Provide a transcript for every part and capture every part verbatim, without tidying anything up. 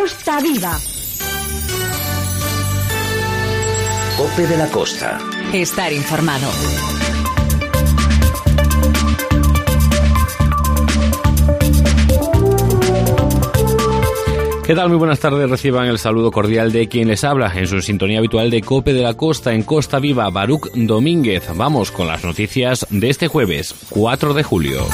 Costa Viva. COPE de la Costa. Estar informado. ¿Qué tal? Muy buenas tardes. Reciban el saludo cordial de quien les habla en su sintonía habitual de COPE de la Costa en Costa Viva, Baruch Domínguez. Vamos con las noticias de este jueves, cuatro de julio.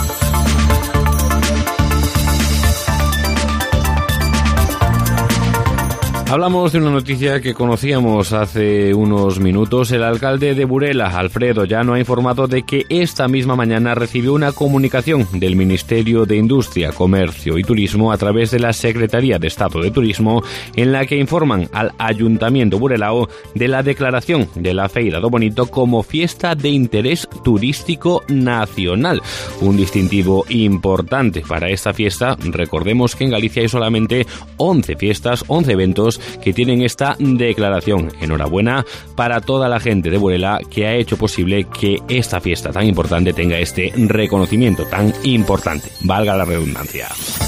Hablamos de una noticia que conocíamos hace unos minutos. El alcalde de Burela, Alfredo Llano, ha informado de que esta misma mañana recibió una comunicación del Ministerio de Industria, Comercio y Turismo a través de la Secretaría de Estado de Turismo, en la que informan al Ayuntamiento burelao de la declaración de la Feira do Bonito como fiesta de interés turístico nacional. Un distintivo importante para esta fiesta. Recordemos que en Galicia hay solamente once fiestas, once eventos que tienen esta declaración. Enhorabuena para toda la gente de Burela que ha hecho posible que esta fiesta tan importante tenga este reconocimiento tan importante, valga la redundancia.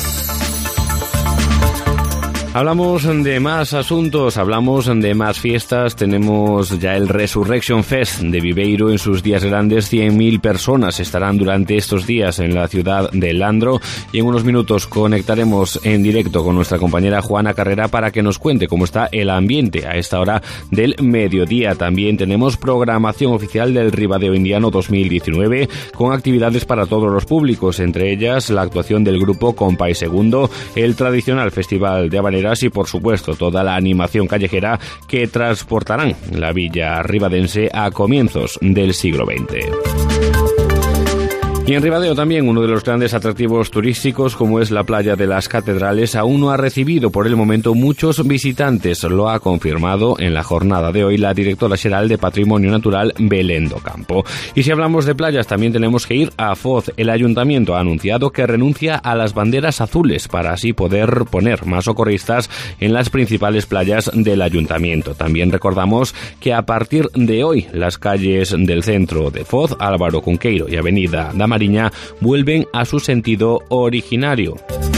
Hablamos de más asuntos, hablamos de más fiestas. Tenemos ya el Resurrection Fest de Viveiro en sus días grandes. cien mil personas estarán durante estos días en la ciudad de Landro, y en unos minutos conectaremos en directo con nuestra compañera Juana Carrera para que nos cuente cómo está el ambiente a esta hora del mediodía. También tenemos programación oficial del Ribadeo Indiano dos mil diecinueve con actividades para todos los públicos, entre ellas la actuación del grupo Compay Segundo, el tradicional Festival de Habanera y, por supuesto, toda la animación callejera que transportarán la villa ribadense a comienzos del siglo veinte. Y en Ribadeo también uno de los grandes atractivos turísticos, como es la playa de las Catedrales, aún no ha recibido por el momento muchos visitantes. Lo ha confirmado en la jornada de hoy la directora general de Patrimonio Natural, Belén do Campo. Y si hablamos de playas, también tenemos que ir a Foz. El ayuntamiento ha anunciado que renuncia a las banderas azules para así poder poner más socorristas en las principales playas del ayuntamiento. También recordamos que a partir de hoy las calles del centro de Foz, Álvaro Cunqueiro y Avenida da Mariña, vuelven a su sentido originario.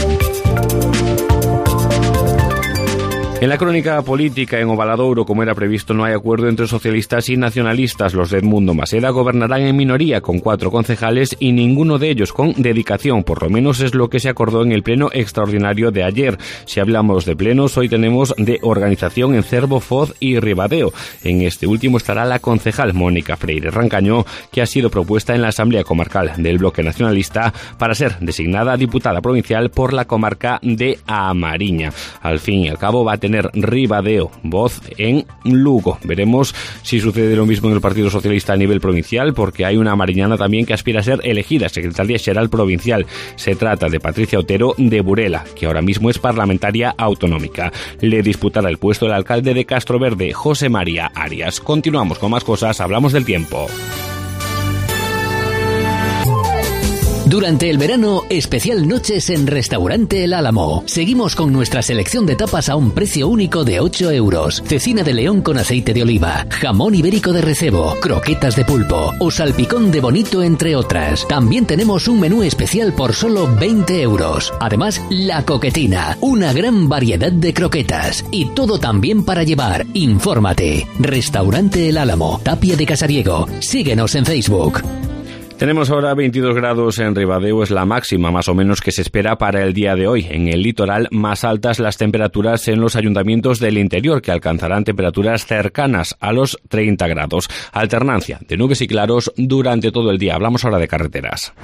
En la crónica política en Ovaladouro, como era previsto, no hay acuerdo entre socialistas y nacionalistas. Los de Edmundo Maseda gobernarán en minoría con cuatro concejales y ninguno de ellos con dedicación. Por lo menos es lo que se acordó en el pleno extraordinario de ayer. Si hablamos de plenos, hoy tenemos de organización en Cervo, Foz y Ribadeo. En este último estará la concejal Mónica Freire Rancañó, que ha sido propuesta en la Asamblea Comarcal del Bloque Nacionalista para ser designada diputada provincial por la comarca de A Mariña. Al fin y al cabo va a tener Ribadeo voz en Lugo. Veremos si sucede lo mismo en el Partido Socialista a nivel provincial, porque hay una mariñana también que aspira a ser elegida secretaria xeral provincial. Se trata de Patricia Otero de Burela, que ahora mismo es parlamentaria autonómica. Le disputará el puesto el alcalde de Castroverde, José María Arias. Continuamos con más cosas, hablamos del tiempo. Durante el verano, especial noches en Restaurante El Álamo. Seguimos con nuestra selección de tapas a un precio único de ocho euros. Cecina de león con aceite de oliva, jamón ibérico de recebo, croquetas de pulpo o salpicón de bonito, entre otras. También tenemos un menú especial por solo veinte euros. Además, la coquetina, una gran variedad de croquetas y todo también para llevar. Infórmate. Restaurante El Álamo, Tapia de Casariego. Síguenos en Facebook. Tenemos ahora veintidós grados en Ribadeo, es la máxima más o menos que se espera para el día de hoy. En el litoral, más altas las temperaturas en los ayuntamientos del interior, que alcanzarán temperaturas cercanas a los treinta grados. Alternancia de nubes y claros durante todo el día. Hablamos ahora de carreteras.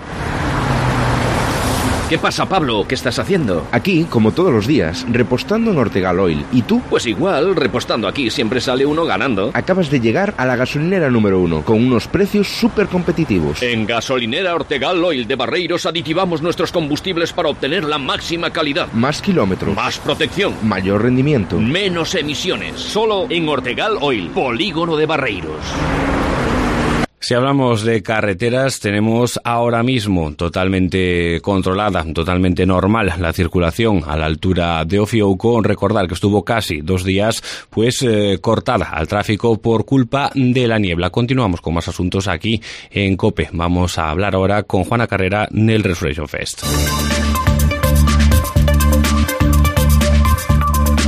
¿Qué pasa, Pablo? ¿Qué estás haciendo? Aquí, como todos los días, repostando en Ortegal Oil. ¿Y tú? Pues igual, repostando aquí siempre sale uno ganando. Acabas de llegar a la gasolinera número uno, con unos precios súper competitivos. En Gasolinera Ortegal Oil de Barreiros aditivamos nuestros combustibles para obtener la máxima calidad. Más kilómetros. Más protección. Mayor rendimiento. Menos emisiones. Solo en Ortegal Oil, Polígono de Barreiros. Si hablamos de carreteras, tenemos ahora mismo totalmente controlada, totalmente normal la circulación a la altura de Ofiouco. Recordar que estuvo casi dos días pues eh, cortada al tráfico por culpa de la niebla. Continuamos con más asuntos aquí en COPE. Vamos a hablar ahora con Juana Carrera del Resurrection Fest.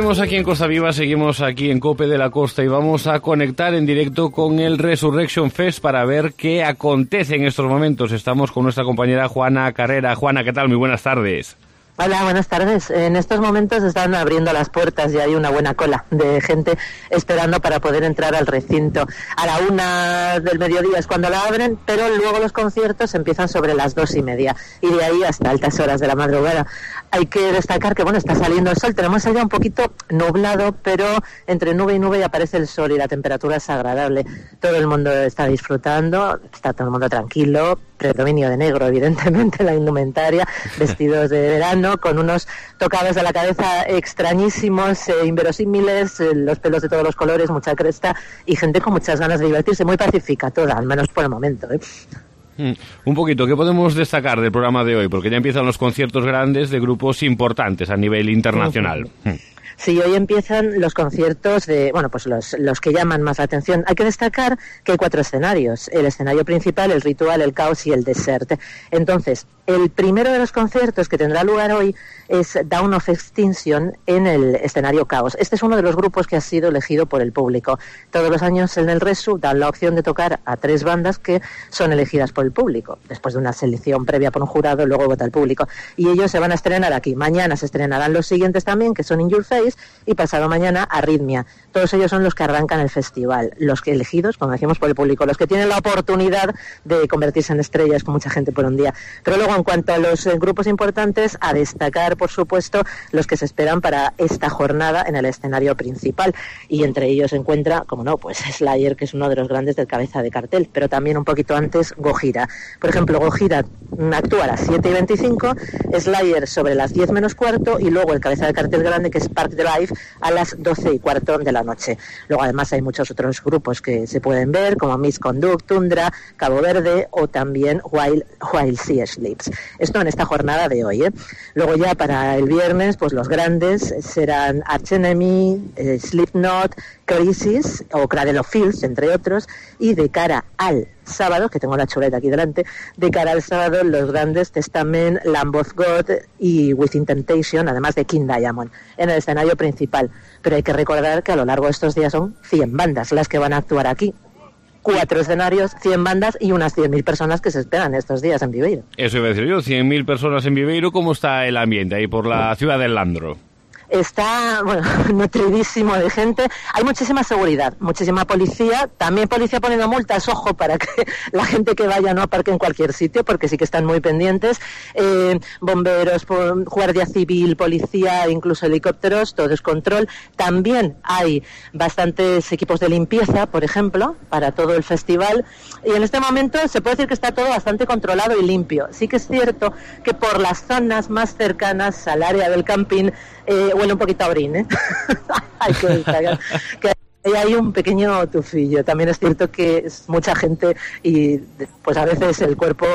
seguimos aquí en Costa Viva, seguimos aquí en Cope de la Costa y vamos a conectar en directo con el Resurrection Fest para ver qué acontece en estos momentos. Estamos con nuestra compañera Juana Carrera. Juana, ¿qué tal? Muy buenas tardes. Hola, buenas tardes. En estos momentos están abriendo las puertas y hay una buena cola de gente esperando para poder entrar al recinto. A la una del mediodía es cuando la abren, pero luego los conciertos empiezan sobre las dos y media y de ahí hasta altas horas de la madrugada. Hay que destacar que, bueno, está saliendo el sol. Tenemos allá un poquito nublado, pero entre nube y nube aparece el sol y la temperatura es agradable. Todo el mundo está disfrutando, está todo el mundo tranquilo, predominio de negro, evidentemente, la indumentaria, vestidos de verano, con unos tocados de la cabeza extrañísimos, eh, inverosímiles, eh, los pelos de todos los colores, mucha cresta y gente con muchas ganas de divertirse, muy pacífica toda, al menos por el momento, ¿eh? Mm, un poquito, ¿qué podemos destacar del programa de hoy? Porque ya empiezan los conciertos grandes de grupos importantes a nivel internacional. Uh-huh. Mm. Sí, hoy empiezan los conciertos de, bueno, pues los, los que llaman más la atención. Hay que destacar que hay cuatro escenarios. El escenario principal, el ritual, el caos y el desert. Entonces, el primero de los conciertos que tendrá lugar hoy es Dawn of Extinction en el escenario caos. Este es uno de los grupos que ha sido elegido por el público. Todos los años en el Resu dan la opción de tocar a tres bandas que son elegidas por el público. Después de una selección previa por un jurado, luego vota el público. Y ellos se van a estrenar aquí. Mañana se estrenarán los siguientes también, que son In Your Face, y pasado mañana Arritmia. Todos ellos son los que arrancan el festival, los que elegidos, como decimos, por el público, los que tienen la oportunidad de convertirse en estrellas con mucha gente por un día. Pero luego, en cuanto a los eh, grupos importantes, a destacar, por supuesto, los que se esperan para esta jornada en el escenario principal. Y entre ellos se encuentra, como no, pues Slayer, que es uno de los grandes del cabeza de cartel, pero también un poquito antes Gojira. Por ejemplo, Gojira actúa a las siete y veinticinco, Slayer sobre las diez menos cuarto y luego el cabeza de cartel grande, que es Park Drive, a las doce y cuarto de la noche. Luego además hay muchos otros grupos que se pueden ver, como Misconduct, Tundra, Cabo Verde o también While, While Sea Sleeps. Esto en esta jornada de hoy, ¿eh? Luego ya para el viernes, pues los grandes serán Arch Enemy, eh, Slipknot, Crisis o Cradle of Filth, entre otros, y de cara al sábado, que tengo la chuleta aquí delante, de cara al sábado los grandes Testament, Lamb of God y Within Temptation, además de King Diamond, en el escenario principal. Pero hay que recordar que a lo largo de estos días son cien bandas las que van a actuar aquí. Cuatro escenarios, cien bandas y unas cien mil personas que se esperan estos días en Viveiro. Eso iba a decir yo, cien mil personas en Viveiro. ¿Cómo está el ambiente ahí por la ciudad del Landro? Está, bueno, nutridísimo de gente. Hay muchísima seguridad, muchísima policía, también policía poniendo multas, ojo, para que la gente que vaya no aparque en cualquier sitio, porque sí que están muy pendientes. Eh, bomberos, guardia civil, policía, incluso helicópteros, todo es control. También hay bastantes equipos de limpieza, por ejemplo, para todo el festival. Y en este momento se puede decir que está todo bastante controlado y limpio. Sí que es cierto que por las zonas más cercanas al área del camping eh, huele un poquito a orín, ¿eh? Hay que destacar que hay un pequeño tufillo. También es cierto que es mucha gente y pues a veces el cuerpo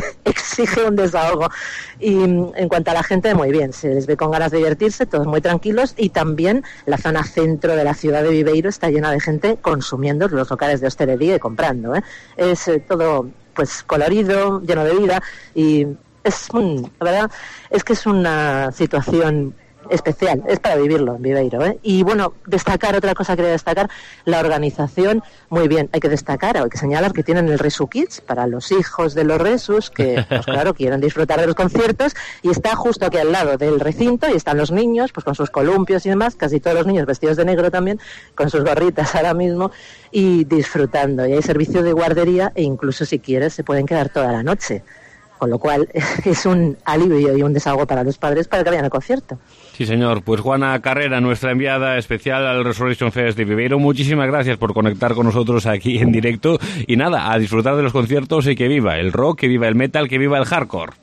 exige un desahogo. Y en cuanto a la gente, muy bien, se les ve con ganas de divertirse, todos muy tranquilos, y también la zona centro de la ciudad de Viveiro está llena de gente consumiendo los locales de hostelería y comprando, ¿eh? Es eh, todo pues colorido, lleno de vida, y es un, la verdad es que es una situación especial, es para vivirlo en Viveiro, ¿eh? Y bueno, destacar, otra cosa quería destacar, la organización, muy bien, hay que destacar, hay que señalar que tienen el Resu Kids para los hijos de los Resus, que pues claro, quieren disfrutar de los conciertos, y está justo aquí al lado del recinto, y están los niños, pues con sus columpios y demás, casi todos los niños vestidos de negro también, con sus gorritas ahora mismo, y disfrutando, y hay servicio de guardería, e incluso si quieres se pueden quedar toda la noche. Con lo cual es un alivio y un desahogo para los padres para que vayan al concierto. Sí, señor. Pues Juana Carrera, nuestra enviada especial al Resurrection Fest de Viveiro, muchísimas gracias por conectar con nosotros aquí en directo. Y nada, a disfrutar de los conciertos y que viva el rock, que viva el metal, que viva el hardcore.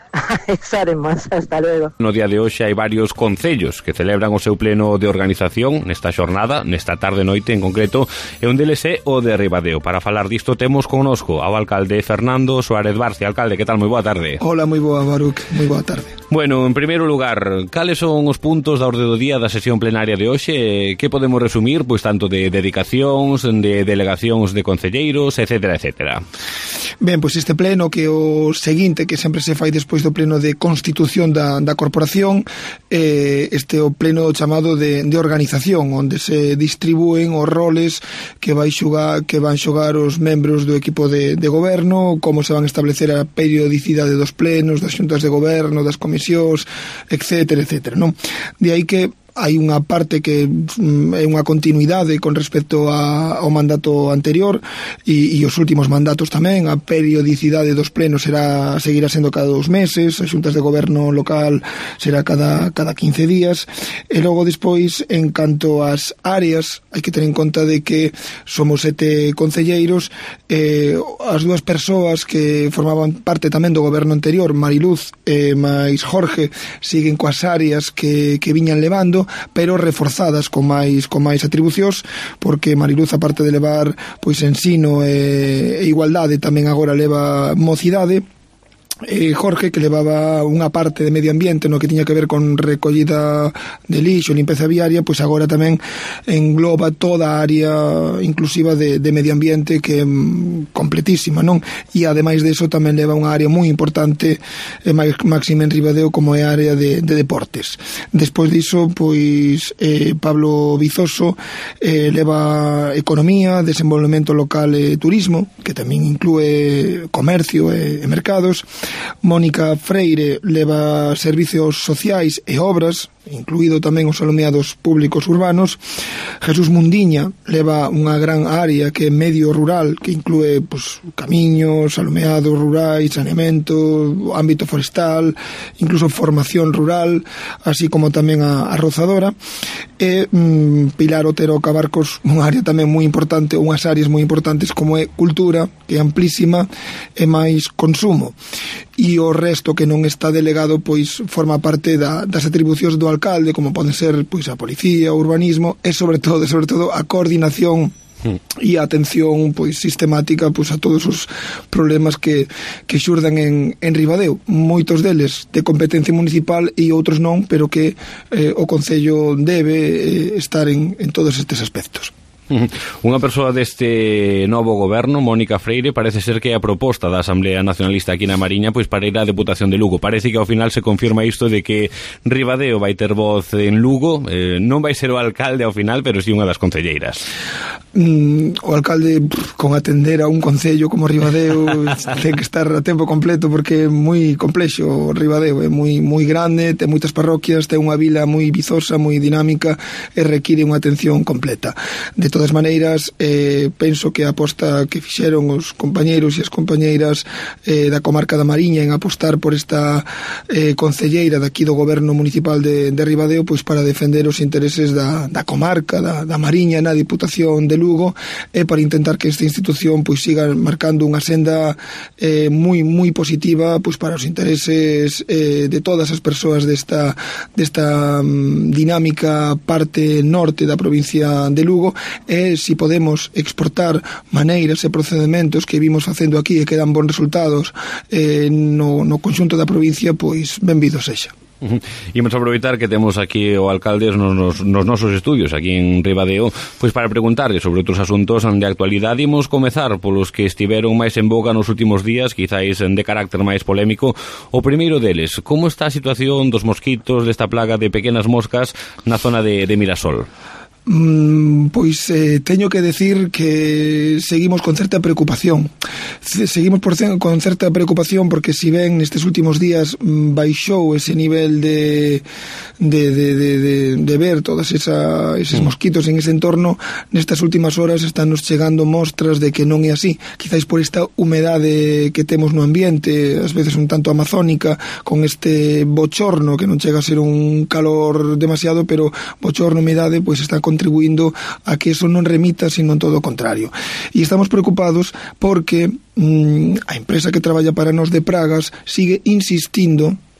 Eso haremos, hasta luego. No día de hoxe hai varios concellos que celebran o seu pleno de organización nesta xornada, nesta tarde noite en concreto, e un deles é o de Ribadeo. Para falar disto temos connosco ao alcalde Fernando Suárez Barcia. Alcalde, que tal? Moi boa tarde. Hola, moi boa, Baruch, moi boa tarde. Bueno, en primeiro lugar, cales son os puntos da orde do día da sesión plenaria de hoxe? Que podemos resumir, pois, tanto de dedicacións, de delegacións de concelleiros, etcétera, etcétera? Ben, pois este pleno, que o seguinte, que sempre se fai despois do pleno de constitución da, da corporación, eh, este o pleno chamado de, de organización, onde se distribúen os roles que vai xugar, que van xogar os membros do equipo de, de goberno, como se van establecer a periodicidade dos plenos, das xuntas de goberno, das comisións, etcétera, etcétera, non? De aí que hai unha parte que é unha continuidade con respecto a, ao mandato anterior e, e os últimos mandatos tamén. A periodicidade dos plenos será seguirá sendo cada dos meses, as xuntas de goberno local será cada, cada quince días, e logo despois, en canto ás áreas, hai que ter en conta de que somos sete concelleiros, eh, as dúas persoas que formaban parte tamén do goberno anterior, Mariluz e máis Jorge, siguen coas áreas que, que viñan levando, pero reforzadas con máis con máis atribucións, porque Mariluz, aparte de levar pois ensino e, e igualdade, tamén agora leva mocidade. Eh, Jorge, que levaba unha parte de medio ambiente no que tiña que ver con recollida de lixo, limpeza viaria, pois agora tamén engloba toda a área inclusiva de, de medio ambiente, que é completísima, non? E ademais de eso tamén leva unha área moi importante, eh, máxima en Ribadeo, como é a área de, de deportes. Despois diso, pois eh, Pablo Vizoso eh, leva economía, desenvolvemento local e turismo, que tamén inclúe comercio e, e mercados. Mónica Freire leva servicios sociais e obras, incluído tamén os alumeados públicos urbanos. Jesús Mundiña leva unha gran área que é medio rural, que inclúe pues, camiños, alumeados rurais, saneamento, ámbito forestal, incluso formación rural, así como tamén a, a rozadora. E mm, Pilar Otero Cabarcos, unha área tamén moi importante, unhas áreas moi importantes como é cultura, que é amplísima, e máis consumo. E o resto que non está delegado pois forma parte da, das atribucións do alcalde, como poden ser pois a policía, o urbanismo e sobre todo, sobre todo a coordinación e a atención pois sistemática pois a todos os problemas que, que xurdan en, en Ribadeo, moitos deles de competencia municipal e outros non, pero que eh, o Concello debe eh, estar en, en todos estes aspectos. Unha persoa deste novo goberno, Mónica Freire, parece ser que é a proposta da Asamblea Nacionalista aquí na Mariña pois para ir á Deputación de Lugo. Parece que ao final se confirma isto de que Ribadeo vai ter voz en Lugo, eh, non vai ser o alcalde ao final, pero si unha das concelleiras. Mm, o alcalde, pff, con atender a un concello como Ribadeo ten que estar a tempo completo, porque é moi complexo Ribadeo, é moi moi grande, ten moitas parroquias, ten unha vila moi vizosa, moi dinámica e require unha atención completa. De todas maneiras, eh, penso que a aposta que fixeron os compañeiros e as compañeiras eh, da comarca da Mariña en apostar por esta eh, concelleira daqui do goberno municipal de, de Ribadeo pois para defender os intereses da, da comarca, da, da Mariña na Diputación de Lugo, e para intentar que esta institución pois siga marcando unha senda eh, moi moi positiva pois para os intereses eh, de todas as persoas desta, desta um, dinámica parte norte da provincia de Lugo. E se podemos exportar maneiras e procedementos que vimos facendo aquí e que dan bons resultados eh, no, no conxunto da provincia, pois benvido sexa. Uh-huh. Imos aproveitar que temos aquí o alcalde nos, nos, nos nosos estudios aquí en Ribadeo pois para preguntarle sobre outros asuntos de actualidade. Imos comezar polos que estiveron máis en boga nos últimos días, quizáis de carácter máis polémico. O primeiro deles, como está a situación dos mosquitos, desta plaga de pequenas moscas na zona de, de Mirasol? Mm, pois eh, teño que decir que seguimos con certa preocupación seguimos por, con certa preocupación porque si ben nestes últimos días mm, baixou ese nivel de de, de, de, de, de ver todos esa, eses mosquitos en ese entorno, nestas últimas horas están nos chegando mostras de que non é así, quizáis por esta humedade que temos no ambiente, ás veces un tanto amazónica, con este bochorno que non chega a ser un calor demasiado, pero bochorno, humedade, pois está con contribuindo a que eso non remita, sino todo o contrario. E estamos preocupados porque mm, a empresa que traballa para nós de pragas sigue insistindo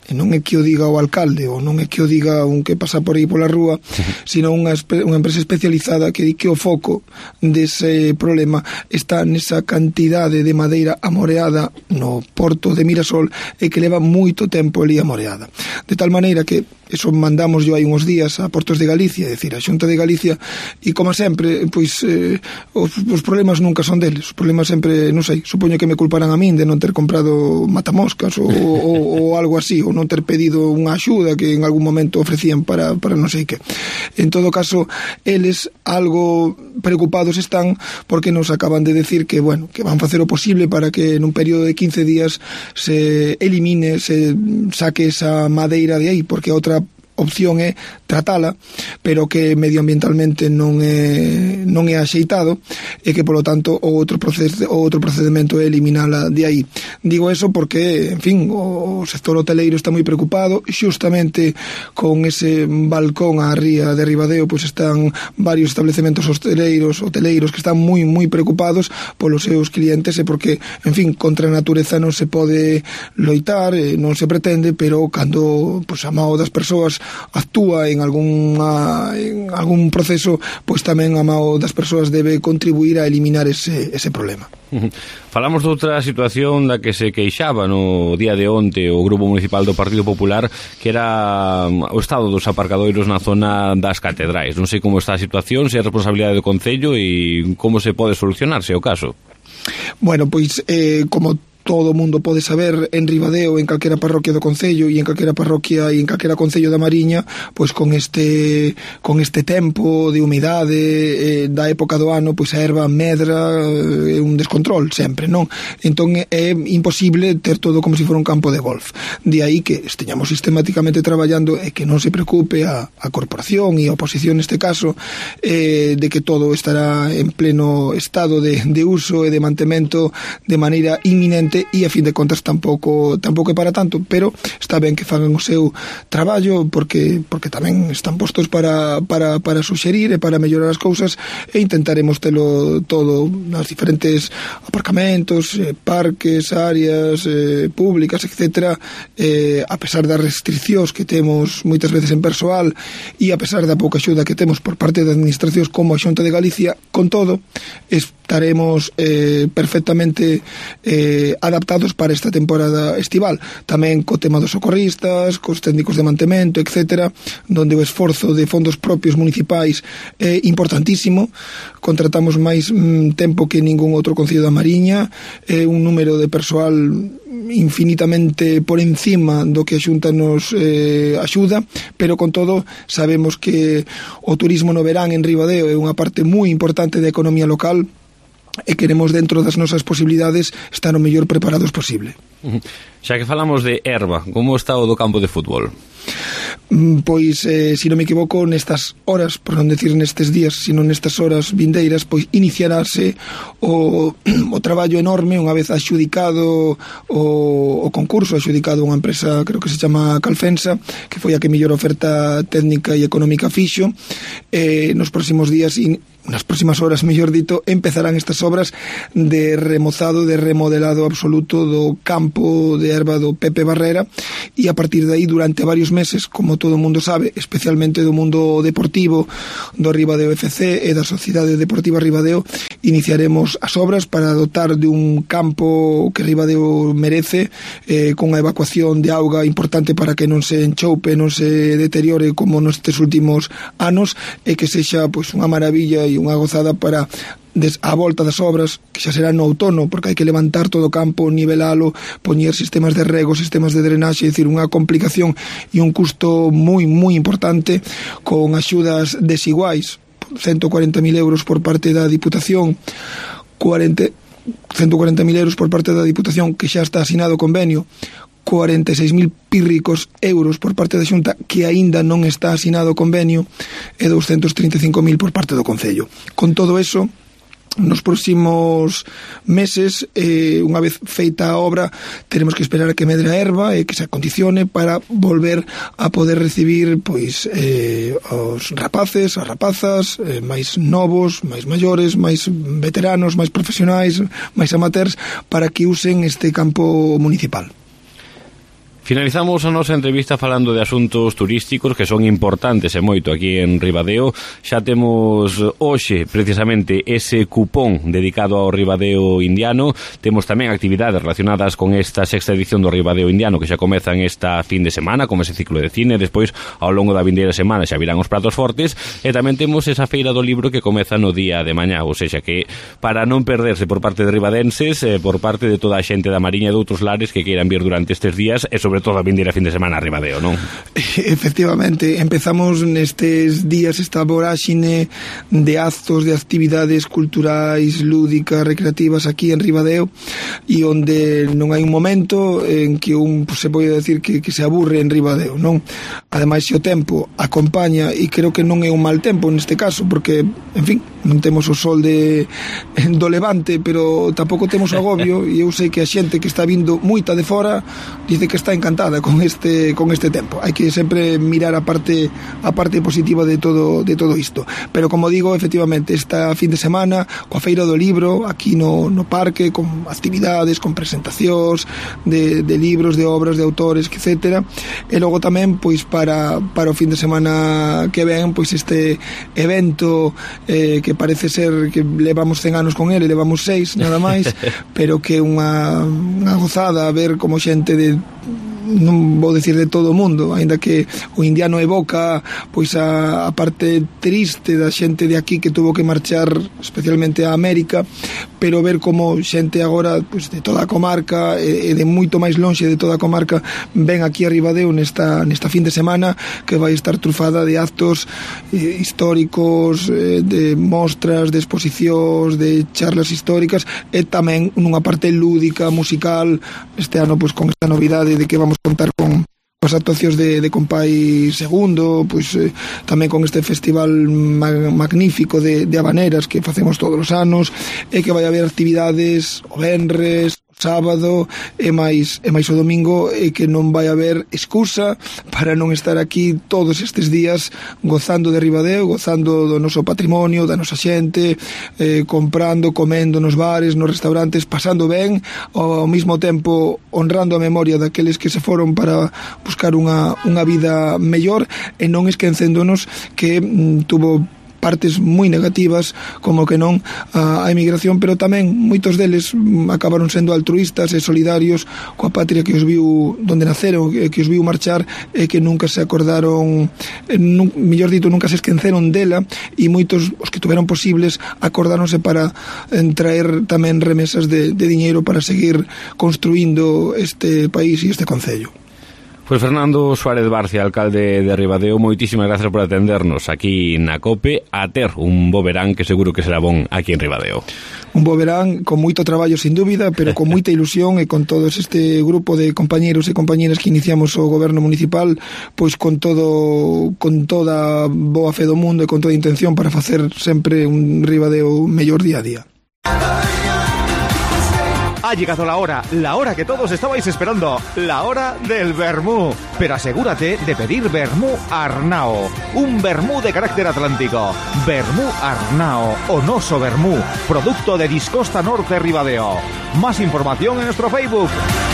e non é que o diga o alcalde ou non é que o diga un que pasa por aí pola rúa, sino unha, unha empresa especializada que di que o foco dese problema está nesa cantidade de madeira amoreada no porto de Mirasol e que leva moito tempo ali amoreada, de tal maneira que eso mandamos yo hai uns días a Portos de Galicia, é dicir, a Xunta de Galicia, e como sempre, pois eh, os, os problemas nunca son deles, os problemas sempre, non sei, supoño que me culparán a min de non ter comprado matamoscas ou, ou, ou algo así, ou non ter pedido unha axuda que en algún momento ofrecían para, para non sei que. En todo caso, eles algo preocupados están porque nos acaban de decir que, bueno, que van facer o posible para que nun período de quince días se elimine, se saque esa madeira de aí, porque outra opción é tratala, pero que medioambientalmente non é non é axeitado e que polo tanto o outro proceso o outro procedimento é eliminala de aí. Digo eso porque, en fin, o sector hoteleiro está moi preocupado, xustamente con ese balcón á ría de Ribadeo, pois están varios establecementos hoteleiros, hoteleiros que están moi moi preocupados polos seus clientes e porque, en fin, contra a natureza non se pode loitar, non se pretende, pero cando pois a mao das persoas actúa en algún en algún proceso, pois tamén a mao das persoas debe contribuir a eliminar ese, ese problema. Falamos de outra situación da que se queixaba no día de onte o Grupo Municipal do Partido Popular, que era o estado dos aparcadoiros na zona das catedrais. Non sei como está a situación, se é responsabilidade do Concello e como se pode solucionar, se é o caso. Bueno, pois eh, como todo o mundo pode saber, en Ribadeo, en calquera parroquia do concello e en calquera parroquia e en calquera concello da Mariña, pois con este con este tempo de humidade eh, da época do ano, pois a erva medra, é eh, un descontrol sempre, non? Entón é imposible ter todo como se fora un campo de golf. De aí que esteñamos sistemáticamente traballando e que non se preocupe a, a corporación e a oposición neste caso, eh, de que todo estará en pleno estado de, de uso e de mantemento de maneira inminente, e a fin de contas tampouco tampouco é para tanto, pero está ben que fagan o seu traballo porque porque tamén están postos para, para, para suxerir e para mellorar as cousas, e intentaremos telo todo nas diferentes aparcamentos, eh, parques, áreas eh, públicas, etcétera, eh, a pesar das restriccións que temos moitas veces en persoal e a pesar da pouca axuda que temos por parte das administracións como a Xunta de Galicia, con todo estaremos eh, perfectamente eh, adaptados para esta temporada estival, tamén co tema dos socorristas, cos técnicos de mantemento, etcétera, donde o esforzo de fondos propios municipais é importantísimo. Contratamos máis mm, tempo que ningún outro concello da Mariña, é un número de persoal infinitamente por encima do que a Xunta nos eh, axuda, pero con todo sabemos que o turismo no verán en Ribadeo é unha parte moi importante da economía local e queremos, dentro das nosas posibilidades, estar o mellor preparados posible. Xa que falamos de erva, como está o do campo de fútbol? Pois, eh, se non me equivoco, nestas horas, por non decir nestes días, sino nestas horas vindeiras, pois iniciarase o, o traballo enorme, unha vez axudicado o, o concurso, axudicado unha empresa, creo que se chama Calfensa, que foi a que mellor oferta técnica e económica fixo. Eh, nos próximos días, in, nas próximas horas, mellor dito, empezarán estas obras de remozado, de remodelado absoluto do campo de erva do Pepe Barrera, e a partir de aí, durante varios meses, como todo o mundo sabe, especialmente do mundo deportivo do Ribadeo F C e da Sociedade Deportiva Ribadeo, iniciaremos as obras para dotar de un campo que Ribadeo merece, eh, con a evacuación de auga importante para que non se enchoupe, non se deteriore como nestes últimos anos, e que sexa pois unha maravilla e unha gozada para des, a volta das obras, que xa será no outono, porque hai que levantar todo o campo, nivelalo, poñer sistemas de rego, sistemas de drenaxe, é dicir, unha complicación e un custo moi, moi importante, con axudas desiguais, ciento cuarenta mil euros por parte da Diputación, cuarenta, ciento cuarenta mil euros por parte da Diputación, que xa está asinado o convenio, cuarenta e seis mil pírricos euros por parte da Xunta, que aínda non está asinado o convenio, e doscientos trinta e cinco mil por parte do Concello. Con todo eso, nos próximos meses, eh, unha vez feita a obra, teremos que esperar a que medre a erva e que se acondicione para volver a poder recibir pois eh, os rapaces, as rapazas, eh, máis novos, máis maiores, máis veteranos, máis profesionais, máis amateurs, para que usen este campo municipal. Finalizamos a nosa entrevista falando de asuntos turísticos que son importantes e moito aquí en Ribadeo. Xa temos hoxe precisamente ese cupón dedicado ao Ribadeo Indiano. Temos tamén actividades relacionadas con esta sexta edición do Ribadeo Indiano que xa comezan esta fin de semana, como ese ciclo de cine. Despois, ao longo da vindeira semana, xa virán os pratos fortes. E tamén temos esa feira do libro que comeza no día de mañá. Ou seja, que para non perderse por parte de ribadenses, eh, por parte de toda a xente da Mariña e de outros lares que queiran vir durante estes días e sobre sobre todo a vindeira fin de semana a Ribadeo, non? Efectivamente, empezamos nestes días esta voráxine de actos, de actividades culturais, lúdicas, recreativas aquí en Ribadeo, e onde non hai un momento en que un pues, se pode decir que, que se aburre en Ribadeo, non? Ademais, se o tempo acompaña, e creo que non é un mal tempo neste caso, porque, en fin, non temos o sol de do Levante, pero tampouco temos agobio, e eu sei que a xente que está vindo moita de fora dice que está encantada con este con este tempo. Hai que sempre mirar a parte a parte positiva de todo de todo isto. Pero como digo, efectivamente, esta fin de semana coa Feira do Libro aquí no, no parque, con actividades, con presentacións de, de libros, de obras, de autores, etcétera. E logo tamén, pois para para o fin de semana que ven, pois este evento eh, que parece ser que levamos cen anos con ele, levamos seis nada máis, pero que unha, unha gozada a ver como xente de, non vou decir de todo o mundo, aínda que o indiano evoca pois a, a parte triste da xente de aquí que tuvo que marchar especialmente a América, pero ver como xente agora pois, de toda a comarca e, e de moito máis lonxe de toda a comarca ven aquí a Ribadeo nesta, nesta fin de semana que vai estar trufada de actos eh, históricos, eh, de mostras, de exposicións, de charlas históricas e tamén nunha parte lúdica, musical. Este ano pois con esta novidade de que vamos contar con as actuacións de, de Compay Segundo, pois eh, tamén con este festival mag, magnífico de, de habaneras que facemos todos os anos, e que vai haber actividades o venres, sábado e máis e máis o domingo, e que non vai haber excusa para non estar aquí todos estes días gozando de Ribadeo, gozando do noso patrimonio, da nosa xente, eh, comprando, comendo nos bares, nos restaurantes, pasando ben, ao mesmo tempo honrando a memoria daqueles que se foron para buscar unha, unha vida mellor, e non esquecéndonos que mm, tuvo partes moi negativas, como que non a, a emigración, pero tamén moitos deles acabaron sendo altruistas e solidarios coa patria que os viu donde naceron, que, que os viu marchar e que nunca se acordaron, nun, mellor dito, nunca se esqueceron dela, e moitos os que tuveron posibles acordáronse para traer tamén remesas de, de diñeiro para seguir construindo este país e este concello. Pois Fernando Suárez Barcia, alcalde de Ribadeo, moitísimas gracias por atendernos aquí na COPE, a ter un bo verán que seguro que será bon aquí en Ribadeo. Un bo verán con moito traballo sin dúbida, pero con moita ilusión e con todos este grupo de compañeros e compañeras que iniciamos o goberno municipal, pois con todo con toda boa fe do mundo e con toda intención para facer sempre un Ribadeo mellor día a día. Ha llegado la hora, la hora que todos estabais esperando, la hora del vermú. Pero asegúrate de pedir vermú Arnao, un vermú de carácter atlántico. Vermú Arnao, Onoso Vermú, producto de Discosta Norte Ribadeo. Más información en nuestro Facebook.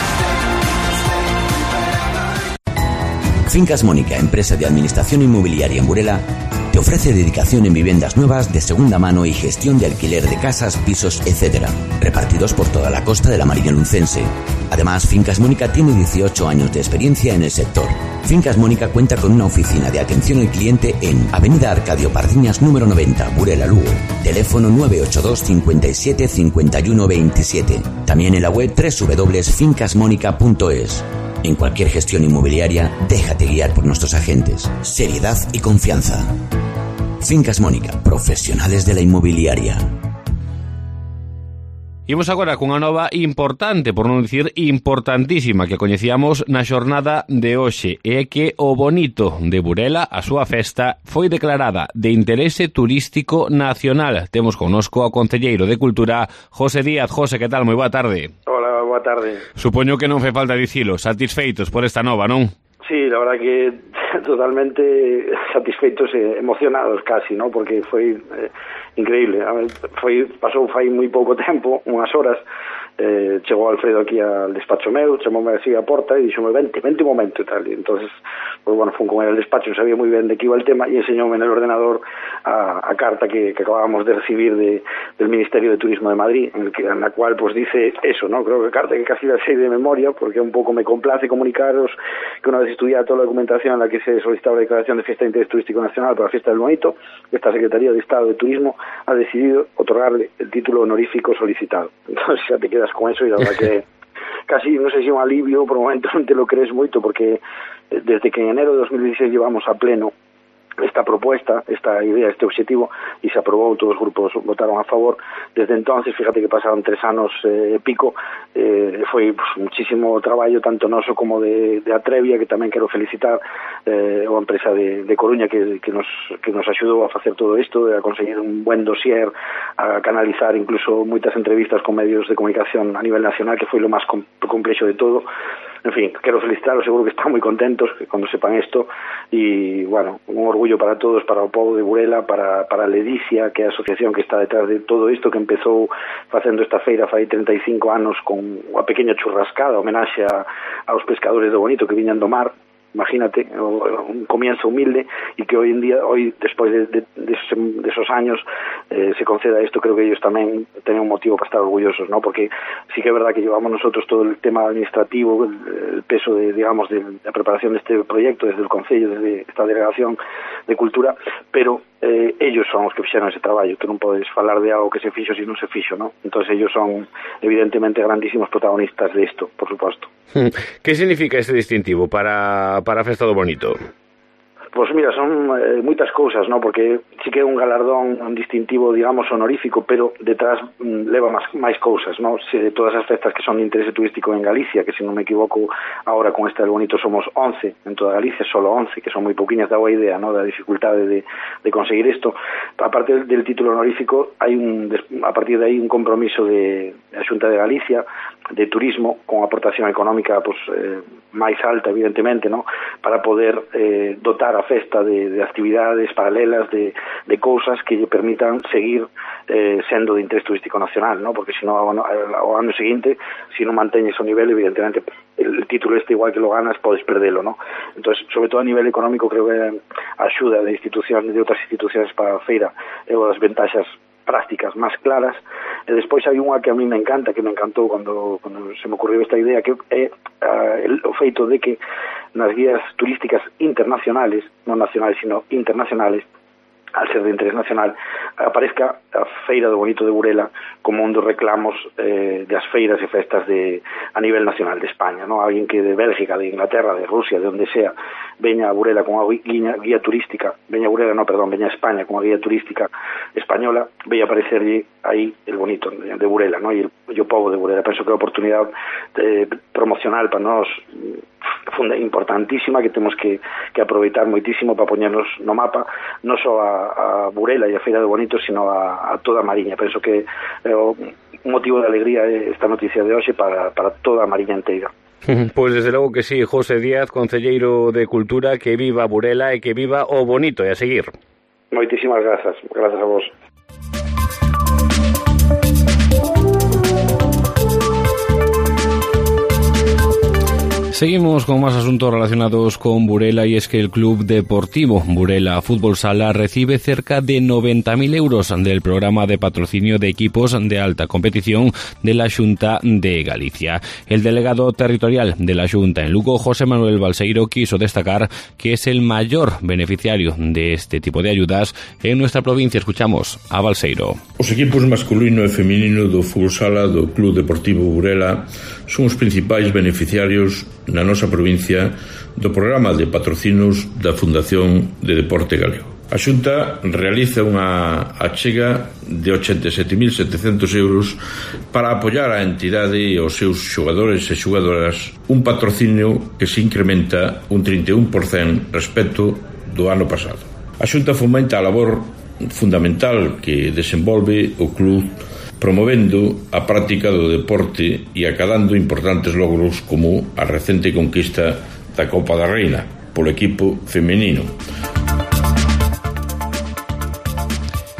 Fincas Mónica, empresa de administración inmobiliaria en Burela, te ofrece dedicación en viviendas nuevas de segunda mano y gestión de alquiler de casas, pisos, etcétera, repartidos por toda la costa de la Marina Luncense. Además, Fincas Mónica tiene dieciocho años de experiencia en el sector. Fincas Mónica cuenta con una oficina de atención al cliente en Avenida Arcadio Pardiñas número noventa, Burela, Lugo. Teléfono nueve ocho dos, cincuenta y siete, cincuenta y uno veintisiete. También en la web doble u doble u doble u punto fincas mónica punto es. En cualquier gestión inmobiliaria, déjate guiar por nuestros agentes. Seriedad y confianza. Fincas Mónica, profesionales de la inmobiliaria. Imos agora cunha nova importante, por non dicir importantísima, que coñecíamos na xornada de hoxe, e que o bonito de Burela, a súa festa, foi declarada de interese turístico nacional. Temos connosco ao concelleiro de Cultura, José Díaz. José, que tal? Moi boa tarde. Hola, boa tarde. Supoño que non fai falta dicilo, satisfeitos por esta nova, non? Sí, la verdad que totalmente satisfeitos e emocionados casi, ¿no? Porque foi eh, increíble. A ver, foi pasou fai moi pouco tempo, unhas horas, eh, chegou Alfredo aquí al despacho meu, chamoume así a porta e dixome, vente, vente un momento e tal, e entonces, pues bueno, fun con el al despacho, sabía moi ben de que iba el tema e enseñoume en el ordenador a, a carta que, que acabábamos de recibir de, del Ministerio de Turismo de Madrid, en, el que, en la cual pues dice eso, ¿no? Creo que carta que casi la sé de memoria, porque un pouco me complace comunicaros que una vez estudiada toda la documentación en la que se solicitaba la declaración de fiesta de interés turístico nacional para la fiesta del Bonito, esta Secretaría de Estado de Turismo ha decidido otorgarle el título honorífico solicitado. Entonces ya te quedas con eso y la verdad que casi, no sé si un alivio, por un momento no te lo crees moito, porque desde que en enero de dos mil dieciséis llevamos a pleno esta propuesta, esta idea, este objetivo, y se aprobou, todos os grupos votaron a favor. Desde entonces, fíjate que pasaron tres anos e eh, pico, eh, foi pues, muchísimo traballo, tanto noso como de, de Atrevia, que tamén quero felicitar, eh, a empresa de, de Coruña que, que, nos, que nos axudou a facer todo isto, a conseguir un buen dossier, a canalizar incluso moitas entrevistas con medios de comunicación a nivel nacional, que foi lo máis com complexo de todo. En fin, quero felicitarlos, seguro que están moi contentos cando sepan isto, e, bueno, un orgullo para todos, para o povo de Burela, para, para Ledicia, que é a asociación que está detrás de todo isto, que empezou facendo esta feira fai treinta e cinco anos con unha pequena churrascada, homenaxe a, aos pescadores do Bonito que viñan do mar. Imagínate, un comienzo humilde, y que hoy en día, hoy después de, de, de, esos, de esos años, eh, se conceda esto. Creo que ellos también tienen un motivo para estar orgullosos, ¿no? Porque sí que es verdad que llevamos nosotros todo el tema administrativo, el, el peso de, digamos, de la preparación de este proyecto desde el Concello, desde esta delegación de Cultura, pero eh, ellos son os que fixeron ese traballo. Tú non podes falar de algo que se fixo se non se fixo, ¿no? Entonces ellos son evidentemente grandísimos protagonistas de esto, por supuesto. ¿Qué significa este distintivo para, para a Festa do Bonito? Pois mira, son eh, moitas cousas, ¿no? Porque sí que é un galardón, un distintivo, digamos, honorífico, pero detrás mm, leva máis, máis cousas, ¿no? Se, todas as festas que son de interese turístico en Galicia, que se non me equivoco, ahora con este del Bonito somos once en toda Galicia, solo once, que son moi poquinhas, da boa idea, ¿no? Da dificultade de, de conseguir isto. Aparte del, del título honorífico, hai un, a partir de aí un compromiso de, de a Xunta de Galicia, de turismo, con aportación económica pues, eh, máis alta, evidentemente, ¿no? Para poder eh, dotar a festa de, de actividades paralelas, de, de cousas que lle permitan seguir eh, sendo de interés turístico nacional, ¿no? Porque se non ao ano seguinte, se non manteñes o nivel, evidentemente el título este igual que lo ganas podes perdelo, ¿no? Entonces, sobre todo a nivel económico, creo que a axuda de institucións, de outras institucións para a feira é unha das ventaxas prácticas máis claras. E despois hai unha que a mí me encanta, que me encantou cando, cando se me ocurriu esta idea, que é uh, el, o feito de que nas guías turísticas internacionales, non nacionales, sino internacionales, al ser de interés nacional, aparezca a Feira do Bonito de Burela como un dos reclamos eh, das feiras e festas de, a nivel nacional de España, ¿no? Alguén que de Bélgica, de Inglaterra, de Rusia, de onde sea, veña a Burela con a guía, guía turística, veña a Burela, no, perdón, veña a España con a guía turística española, veña a aparecerlle aí el Bonito de, de Burela, ¿no? E o povo de Burela. Penso que é a oportunidade eh, promocional para nós funda importantísima, que temos que, que aproveitar moitísimo para poñernos no mapa, non só a, a Burela e a Feira do Bonito, sino a, a toda a Mariña. Penso que é o motivo de alegría esta noticia de hoxe para, para toda a Mariña inteira. Pois desde logo que sí, José Díaz, concelleiro de Cultura, que viva Burela e que viva o Bonito, e a seguir. Moitísimas grazas, grazas a vos. Seguimos con más asuntos relacionados con Burela, y es que el Club Deportivo Burela Fútbol Sala recibe cerca de noventa mil euros del programa de patrocinio de equipos de alta competición de la Xunta de Galicia. El delegado territorial de la Xunta en Lugo, José Manuel Balseiro, quiso destacar que es el mayor beneficiario de este tipo de ayudas en nuestra provincia. Escuchamos a Balseiro. Os equipos masculino e feminino do Fútbol Sala do Club Deportivo Burela son os principais beneficiarios na nosa provincia do programa de patrocinos da Fundación de Deporte Galego. A Xunta realiza unha achega de ochenta e sete mil setecentos euros para apoiar a entidade e os seus xogadores e xogadoras, un patrocinio que se incrementa un trinta e un por cento respecto do ano pasado. A Xunta fomenta a labor fundamental que desenvolve o club, promovendo a práctica do deporte e acadando importantes logros como a recente conquista da Copa da Reina polo equipo femenino.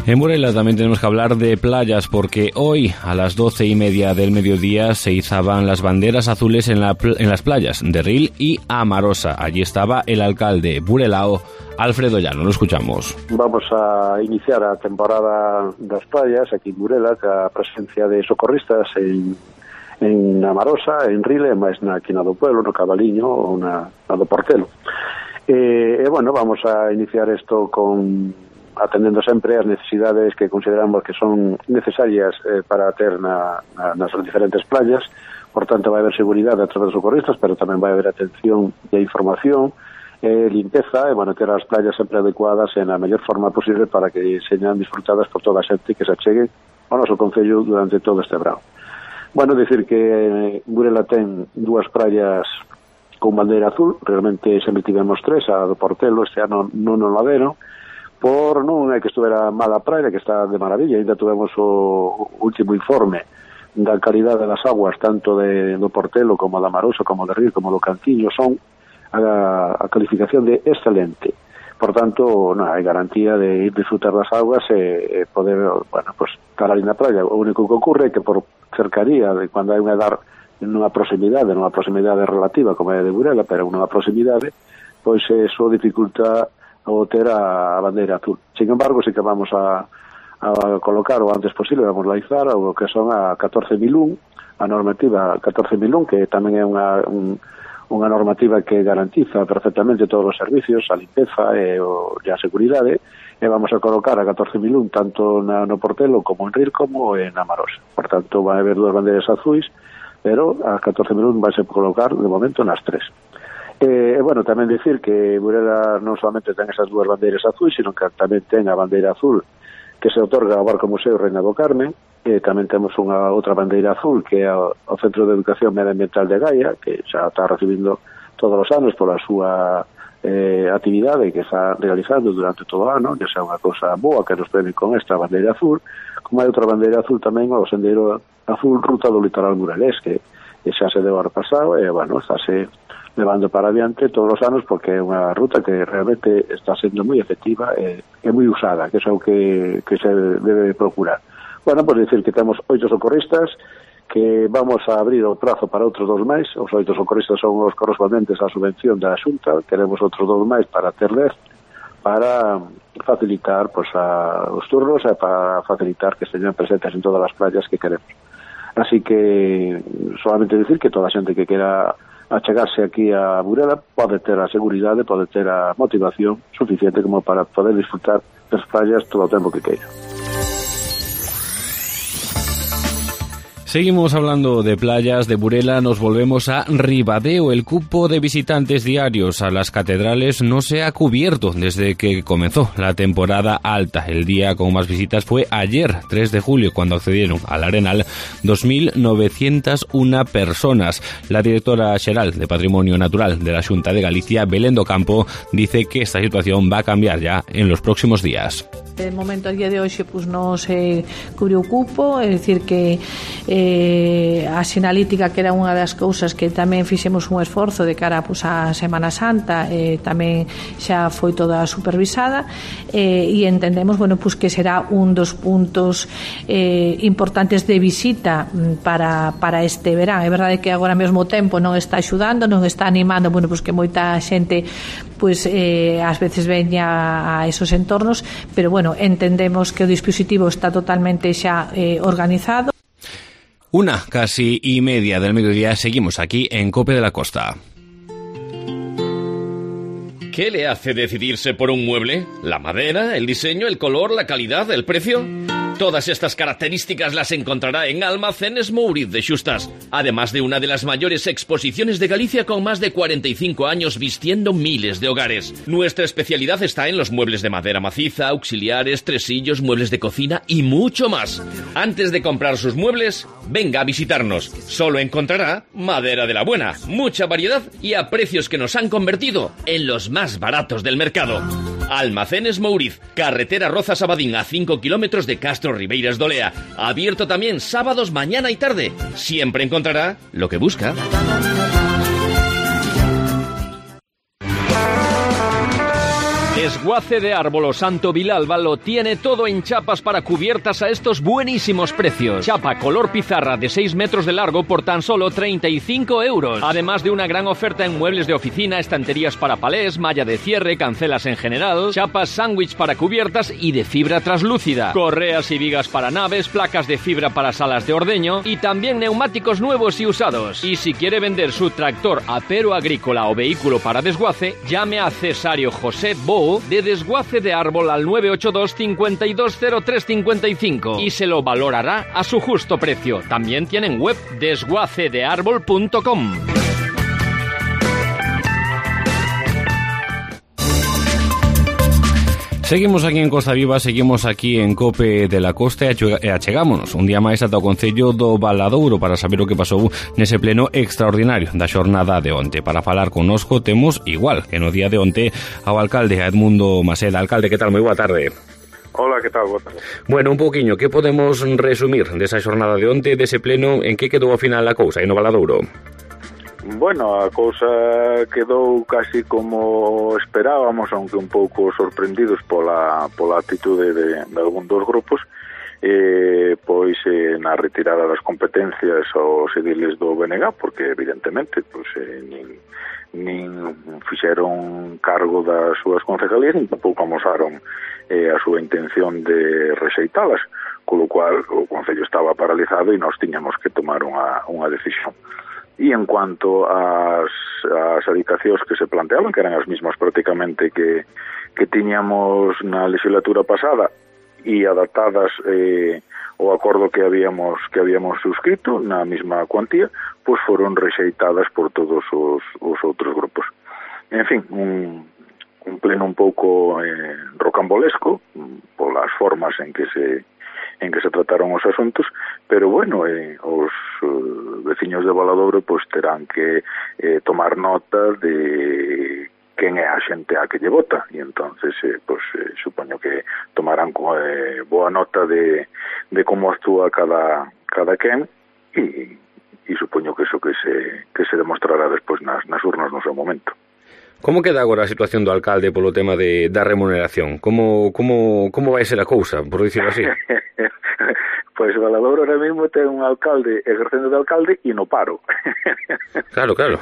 En Burela también tenemos que hablar de playas porque hoy a las doce y media del mediodía se izaban las banderas azules en, la, en las playas de Ril y Amarosa. Allí estaba el alcalde burelao, Alfredo Llano. Lo escuchamos. Vamos a iniciar a temporada das playas aquí en Burela ca presencia de socorristas en, en Amarosa, en Ril e máis na quina do pueblo, no Cabaliño ou na, na do Portelo. E, e bueno, vamos a iniciar isto con atendendo sempre as necesidades que consideramos que son necesarias eh, para ter na, na, nas diferentes playas. Por tanto, vai haber seguridade a través dos socorristas, pero tamén vai haber atención e información, eh, limpeza e manter as playas sempre adecuadas en a mellor forma posible para que señan disfrutadas por toda a xente que se achegue ao noso concello durante todo este verão. Bueno, decir que eh, Burela ten dúas praias con bandeira azul, realmente sempre tivemos tres, a do Portelo este ano non o ladero, por non é que estuvera mala praia, que está de maravilla. Ainda tuvemos o último informe da calidade das aguas, tanto de, do Portelo como da Amarosa, como de Ril, como do Cantiño, son a, a calificación de excelente. Por tanto, non hai garantía de ir disfrutar das aguas e, e poder, bueno, pues, estar ali na praia. O único que ocorre é que por cercaría, de cando hai unha dar nunha proximidade, nunha proximidade relativa, como é de Burela, pero nunha proximidade, pois eso dificulta o ter a bandeira azul. Sin embargo, sí que vamos a, a colocar o antes posible, vamos a laizar o que son a catorce mil un, a normativa catorce mil un, que tamén é unha, un, unha normativa que garantiza perfectamente todos os servicios, a limpeza e, o, e a seguridade, e vamos a colocar a catorce mil un tanto na, no Portelo como en Ril como en Amarosa. Por tanto, vai haber dúas bandeiras azuis, pero a catorce mil un vai se colocar de momento nas tres. E, eh, bueno, tamén dicir que Burela non solamente ten esas dúas bandeiras azuis, sino que tamén ten a bandeira azul que se otorga ao Barco Museo Reina do Carmen, e tamén temos unha outra bandeira azul que é o Centro de Educación Medioambiental de Gaia, que xa está recibindo todos os anos pola súa eh, actividade que está realizando durante todo o ano, que xa é unha cousa boa que nos premie con esta bandeira azul, como hai outra bandeira azul tamén o Sendeiro Azul Ruta do Litoral Burelés, que, que xa se deu ano pasado, e, bueno, está se levando para adiante todos os anos porque é unha ruta que realmente está sendo moi efectiva e, e moi usada, que é o que, que se debe procurar. Bueno, pues decir que temos oito socorristas, que vamos a abrir o prazo para outros dous máis. Os oito socorristas son os correspondentes á subvención da Xunta, queremos outros dous máis para terles, para facilitar pues, a, os turnos e para facilitar que esteñan presentes en todas as playas que queremos. Así que solamente decir que toda a xente que quera achegarse aquí a Burela pode ter a seguridade, pode ter a motivación suficiente como para poder disfrutar das playas todo o tempo que queira. Seguimos hablando de playas de Burela, nos volvemos a Ribadeo. El cupo de visitantes diarios a las catedrales no se ha cubierto desde que comenzó la temporada alta. El día con más visitas fue ayer, tres de julio, cuando accedieron al Arenal dos mil novecientas una personas. La directora xeral de Patrimonio Natural de la Xunta de Galicia, Belén do Campo, dice que esta situación va a cambiar ya en los próximos días. De momento, a día de hoxe, pues, non se cubriu o cupo, é dicir que eh, a sinalítica, que era unha das cousas que tamén fixemos un esforzo de cara pues, a Semana Santa, eh, tamén xa foi toda supervisada, eh, e entendemos, bueno, pues, que será un dos puntos eh, importantes de visita para, para este verán. É verdade que agora mesmo o tempo non está axudando, non está animando, bueno, pues, que moita xente pues, eh, ás veces veña a esos entornos, pero bueno, entendemos que o dispositivo está totalmente xa eh, organizado. Una casi y media del mediodía, seguimos aquí en COPE de la Costa. ¿Qué le hace decidirse por un mueble? ¿La madera, el diseño, el color, la calidad, el precio? Todas estas características las encontrará en Almacenes Mouriz de Xustas, además de una de las mayores exposiciones de Galicia con más de cuarenta y cinco años vistiendo miles de hogares. Nuestra especialidad está en los muebles de madera maciza, auxiliares, tresillos, muebles de cocina y mucho más. Antes de comprar sus muebles, venga a visitarnos. Solo encontrará madera de la buena, mucha variedad y a precios que nos han convertido en los más baratos del mercado. Almacenes Mouriz, carretera Rozas-Abadín, a cinco kilómetros de Castro Ribeiras de Olea. Abierto también sábados mañana y tarde. Siempre encontrará lo que busca. Desguace de Árbol o Santo Vilalba lo tiene todo en chapas para cubiertas a estos buenísimos precios. Chapa color pizarra de seis metros de largo por tan solo treinta y cinco euros. Además de una gran oferta en muebles de oficina, estanterías para palés, malla de cierre, cancelas en general, chapas sándwich para cubiertas y de fibra translúcida, correas y vigas para naves, placas de fibra para salas de ordeño y también neumáticos nuevos y usados. Y si quiere vender su tractor, apero agrícola o vehículo para desguace, llame a Cesario José Bo de Desguace de Árbol al nueve ocho dos, cinco dos cero tres cinco cinco y se lo valorará a su justo precio. También tienen web desguace de árbol punto com. Seguimos aquí en Costa Viva, seguimos aquí en Cope de la Costa e achegámonos un día máis ata o Concello do Valadouro para saber o que pasou nese pleno extraordinario da xornada de onte. Para falar connosco temos, igual que no día de onte, ao alcalde Edmundo Maseda. Alcalde, que tal? Moi boa tarde. Hola, que tal? Boa tarde. Bueno, un pouquiño, que podemos resumir desa xornada de onte, dese pleno, en que quedou ao final a cousa aí no Valadouro? Bueno, a cousa quedou casi como esperábamos, aunque un pouco sorprendidos pola, pola actitude de, de algún dos grupos, eh, pois eh, na retirada das competencias aos ediles do B N G, porque evidentemente pois, eh, nin, nin fixeron cargo das súas concejalías, nin tampouco amosaron eh, a súa intención de rexeitalas, colo cual o Concello estaba paralizado e nós tiñamos que tomar unha, unha decisión. E en cuanto ás, ás adicacións que se planteaban, que eran as mismas prácticamente que, que tiñamos na legislatura pasada e adaptadas eh, ao acordo que habíamos que habíamos suscrito na mesma cuantía, pois foron rexeitadas por todos os, os outros grupos. En fin, un, un pleno un pouco eh, rocambolesco polas formas en que se en que se trataron os asuntos, pero bueno, eh, os uh, veciños de Valadouro pois terán que eh, tomar nota de quen é a xente a que lle vota, e entonces eh, pois, eh, supoño que tomarán eh, boa nota de, de como actúa cada, cada quen, e, e supoño que eso que se, que se demostrará despois nas, nas urnas no seu momento. Como queda agora a situación do alcalde polo tema de, da remuneración? Como, como, como vai ser a cousa, por dicirlo así? Pois Valadouro ahora mesmo ten un alcalde exercendo de alcalde e no paro. Claro, claro.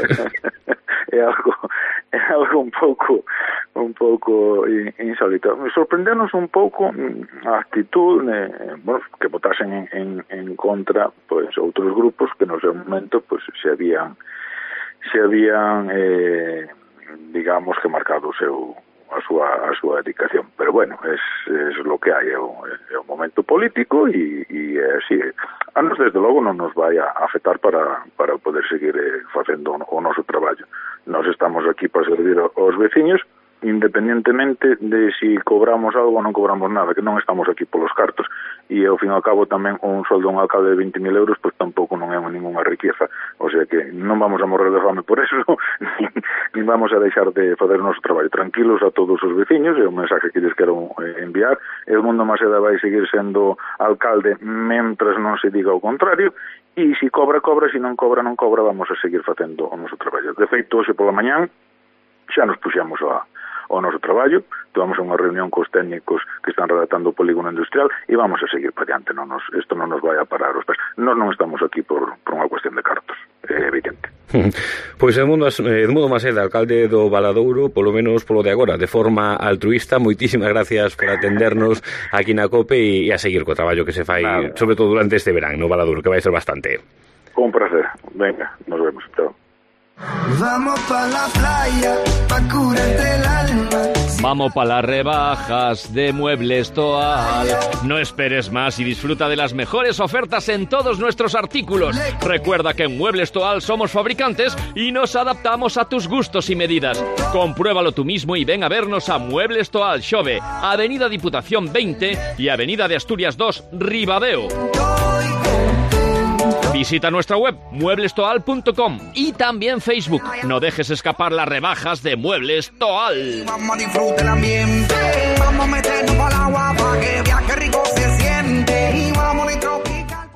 É algo, é algo un pouco un pouco insólito. Sorprendenos un pouco a actitud eh, bueno, que votasen en, en, en contra pois outros grupos que no seu momento pois se habían se habían eh, digamos que marcado o seu a súa a súa dedicación, pero bueno, es es lo que hai, é o, é o momento político e e así, a nos desde logo non nos vai a afectar para para poder seguir eh, facendo o noso traballo. Nós estamos aquí para servir aos veciños, independentemente de si cobramos algo ou non cobramos nada, que non estamos aquí polos cartos, e ao fin e ao cabo tamén un soldo un alcalde de veinte mil euros pois tampouco non é ninguna riqueza, o sea que non vamos a morrer de fame por eso, nin vamos a deixar de fazer o noso traballo. Tranquilos a todos os veciños, é un mensaje que lles quero enviar. Edmundo Maseda vai seguir sendo alcalde mentras non se diga o contrario, e se cobra, cobra, se non cobra, non cobra, vamos a seguir facendo o noso traballo. De feito, hoxe pola mañán xa nos puxemos a o noso traballo, tivemos unha reunión cos técnicos que están redactando o polígono industrial e vamos a seguir para diante, non nos, isto non nos vai a parar os pés. Nós non estamos aquí por, por unha cuestión de cartos, é evidente. Pois Edmundo, Edmundo Maseda, alcalde do Valadouro, polo menos polo de agora, de forma altruista, moitísimas gracias por atendernos aquí na COPE e, e a seguir co traballo que se fai, nada, sobre todo durante este verán no Valadouro, que vai ser bastante. Un placer, venga, nos vemos, chao. Vamos pa la playa, pa curarte el alma. Vamos pa las rebajas de Muebles Toal. No esperes más y disfruta de las mejores ofertas en todos nuestros artículos. Recuerda que en Muebles Toal somos fabricantes y nos adaptamos a tus gustos y medidas. Compruébalo tú mismo y ven a vernos a Muebles Toal Xove, Avenida Diputación veinte y Avenida de Asturias dos, Ribadeo. Visita nuestra web muebles toal punto com y también Facebook. No dejes escapar las rebajas de Muebles Toal. Vamos a disfrutar el ambiente, vamos a meternos al agua para que viaje rico se siente y vamos a tropical.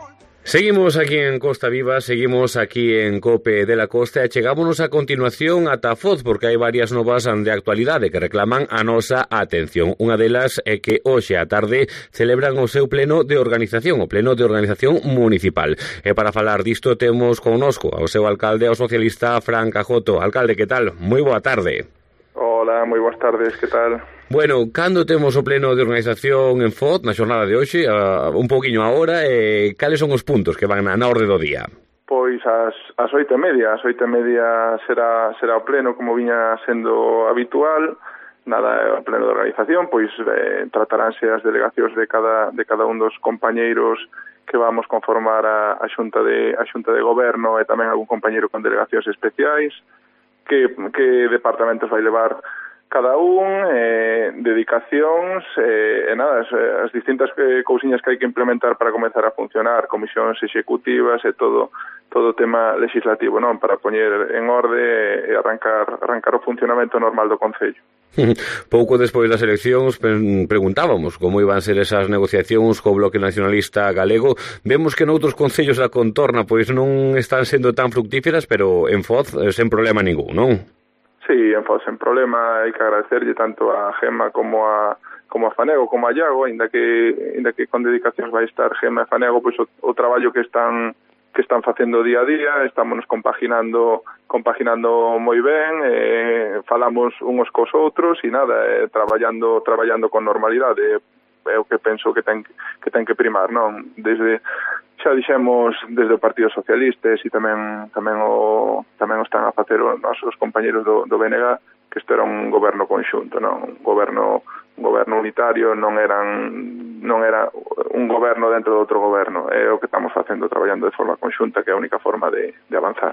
Seguimos aquí en Costa Viva, seguimos aquí en Cope de la Costa e chegámonos a continuación ata Foz, porque hai varias novas de actualidade que reclaman a nosa atención. Unha delas é que hoxe á tarde celebran o seu pleno de organización, o pleno de organización municipal. E para falar disto temos connosco ao seu alcalde, ao socialista Fran Cajoto. Alcalde, que tal? Moi boa tarde. Hola, moi boas tardes, que tal? Bueno, cando temos o pleno de organización en Foz, na xornada de hoxe, uh, un pouquiño agora, e eh, cales son os puntos que van na, na orde do día? Pois as, as oito e media, as oito e media será, será o pleno como viña sendo habitual, nada, o pleno de organización, pois eh, trataránse as delegacións de cada, de cada un dos compañeiros que vamos conformar a, a xunta de a xunta de goberno e tamén algún compañeiro con delegacións especiais, que, que departamentos vai levar cada un, eh, dedicacións, eh, e nada, as, as distintas eh, cousiñas que hai que implementar para comenzar a funcionar, comisións executivas e todo todo o tema legislativo, non, para poñer en orde e arrancar arrancar o funcionamento normal do Concello. Pouco despois das eleccións preguntábamos como iban ser esas negociacións co Bloque Nacionalista Galego. Vemos que noutros concellos da contorna pois non están sendo tan fructíferas, pero en Foz sen problema ningún, non? Sí, en Foz, sen problema, hai que agradecerlle tanto a Gemma como a como a Fanego, como a Iago, ainda que ainda que con dedicacións vai estar Gemma e Fanego, pois o, o traballo que están que están facendo día a día, estamos compaginando compaginando moi ben, eh, falamos uns cos outros e nada, eh, traballando traballando con normalidade, é o que penso que ten que ten que primar, non? Desde xa dixemos desde o Partido Socialista e tamén tamén o tamén o están a facer os nosos compañeros do, do B N G, que isto era un goberno conxunto, non? Un goberno un goberno unitario, non eran non era un goberno dentro de outro goberno, é o que estamos facendo, traballando de forma conxunta, que é a única forma de, de avanzar.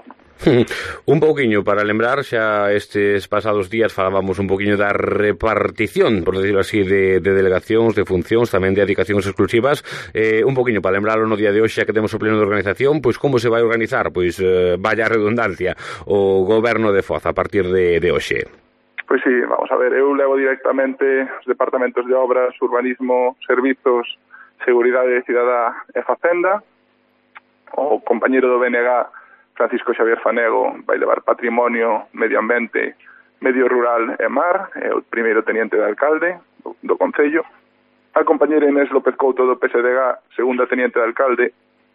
Un pouquiño para lembrar, xa estes pasados días falábamos un pouquiño da repartición, por decirlo así, de, de delegacións, de funcións, tamén de dedicacións exclusivas, eh, un pouquiño para lembrarlo no día de hoxe, que temos o pleno de organización, pois como se vai organizar, pois eh, vaya redundancia, o goberno de Foz a partir de, de hoxe. Pois sí, vamos a ver, eu levo directamente os departamentos de obras, urbanismo, servizos, seguridade cidadá e facenda. O compañeiro do B N G, Francisco Xavier Fanego, vai levar patrimonio, medio ambiente, medio rural e mar, é o primeiro teniente de alcalde do, do Concello. A compañeira Inés López Couto do P S D G, segunda teniente de alcalde,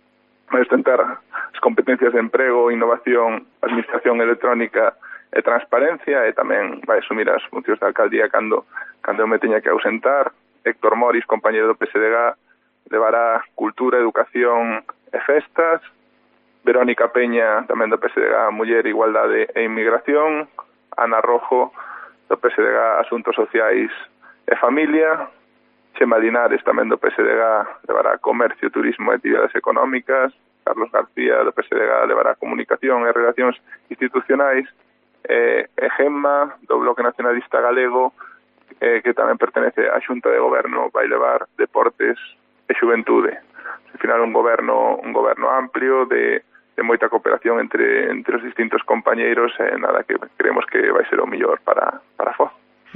vai ostentar as competencias de emprego, innovación, administración electrónica e transparencia, e tamén vai asumir as funcións da alcaldía cando cando eu me teña que ausentar. Héctor Moris, compañeiro do P S D G, levará cultura, educación e festas. Verónica Peña, tamén do P S D G, muller, igualdade e inmigración. Ana Rojo, do P S D G, asuntos sociais e familia. Chema Linares, tamén do P S D G, levará comercio, turismo e actividades económicas. Carlos García, do P S D G, levará comunicación e relacións institucionais. Eh, e Gemma, do Bloque Nacionalista Galego, eh, que tamén pertenece á Xunta de Goberno, vai levar deportes e xuventude. Al final un goberno un goberno amplio de, de moita cooperación entre entre os distintos compañeiros, e eh, nada, que creemos que vai ser o mellor para para Foz.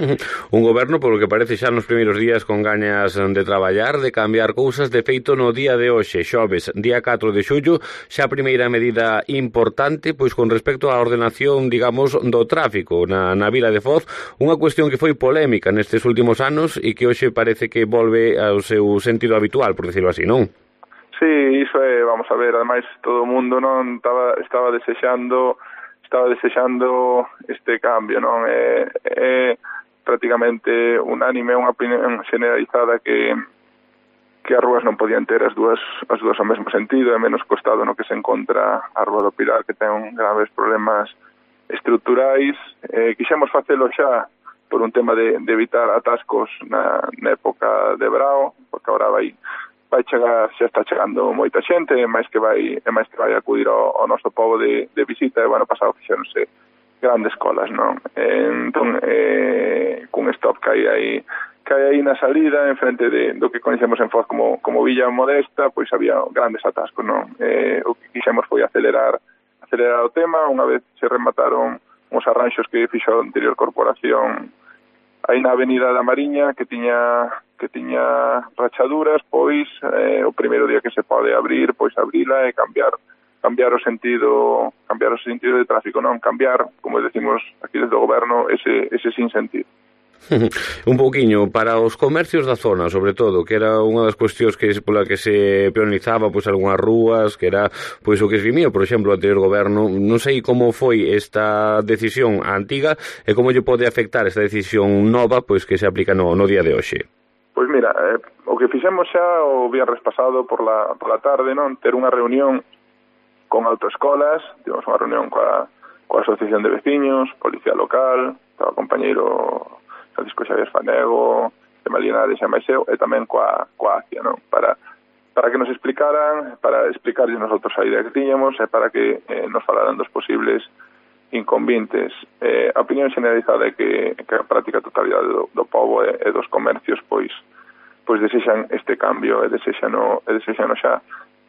Un goberno, polo que parece, xa nos primeiros días con gañas de traballar, de cambiar cousas. De feito, no día de hoxe, xoves, día catro de xullo, xa a primeira medida importante, pois con respecto á ordenación, digamos, do tráfico na, na vila de Foz, unha cuestión que foi polémica nestes últimos anos e que hoxe parece que volve ao seu sentido habitual, por decirlo así, non? Sí, iso é, vamos a ver, ademais todo o mundo non estaba estaba desexando estaba desexando este cambio, non? É, é prácticamente unánime, unha opinión generalizada que que as rúas non podían ter as dúas as dúas ao mesmo sentido, é menos costado no que se encontra a Rúa do Pilar, que ten graves problemas estruturais. Eh, quixemos facelo xa por un tema de, de evitar atascos na, na época de brao, porque agora vai vai chegar, xa está chegando moita xente, e máis que vai e máis que vai acudir ao, ao noso pobo de, de visita, e o ano pasado fixéronse grandes colas, non? Entón, eh, cun stop que hai aí, que hai aí na salida, en frente de, do que conhecemos en Foz como, como Villa Modesta, pois había grandes atascos, non? Eh, o que quixemos foi acelerar, acelerar o tema, unha vez se remataron os arranxos que fixo a anterior corporación aí na Avenida da Mariña, que tiña que tiña rachaduras, pois eh, o primeiro día que se pode abrir, pois abrila e cambiar cambiar o sentido cambiar o sentido de tráfico, non cambiar, como decimos aquí desde o goberno, ese ese sin sentido. Un pouquiño para os comercios da zona, sobre todo, que era unha das cuestións que pola que se peonizaba pois algunhas rúas, que era pois o que esgrimía, por exemplo, o anterior goberno. Non sei como foi esta decisión antiga e como lle pode afectar esta decisión nova pois que se aplica no, no día de hoxe. Pois mira, eh, o que fixemos xa o viernes pasado por la, por la tarde, non, ter unha reunión con autoescolas, tivemos unha reunión coa, coa Asociación de Veciños, Policía Local, estaba o compañeiro Francisco Xavier Fanego, de Malinares e máis eu, e tamén coa, coa A C I A, non? Para, para que nos explicaran, para explicarles nosotros a idea que tiñamos e para que eh, nos falaran dos posibles inconvenientes. Eh, a opinión generalizada é que, que a práctica totalidade do, do povo e, e dos comercios pois pois desexan este cambio e desexano, e desexano xa.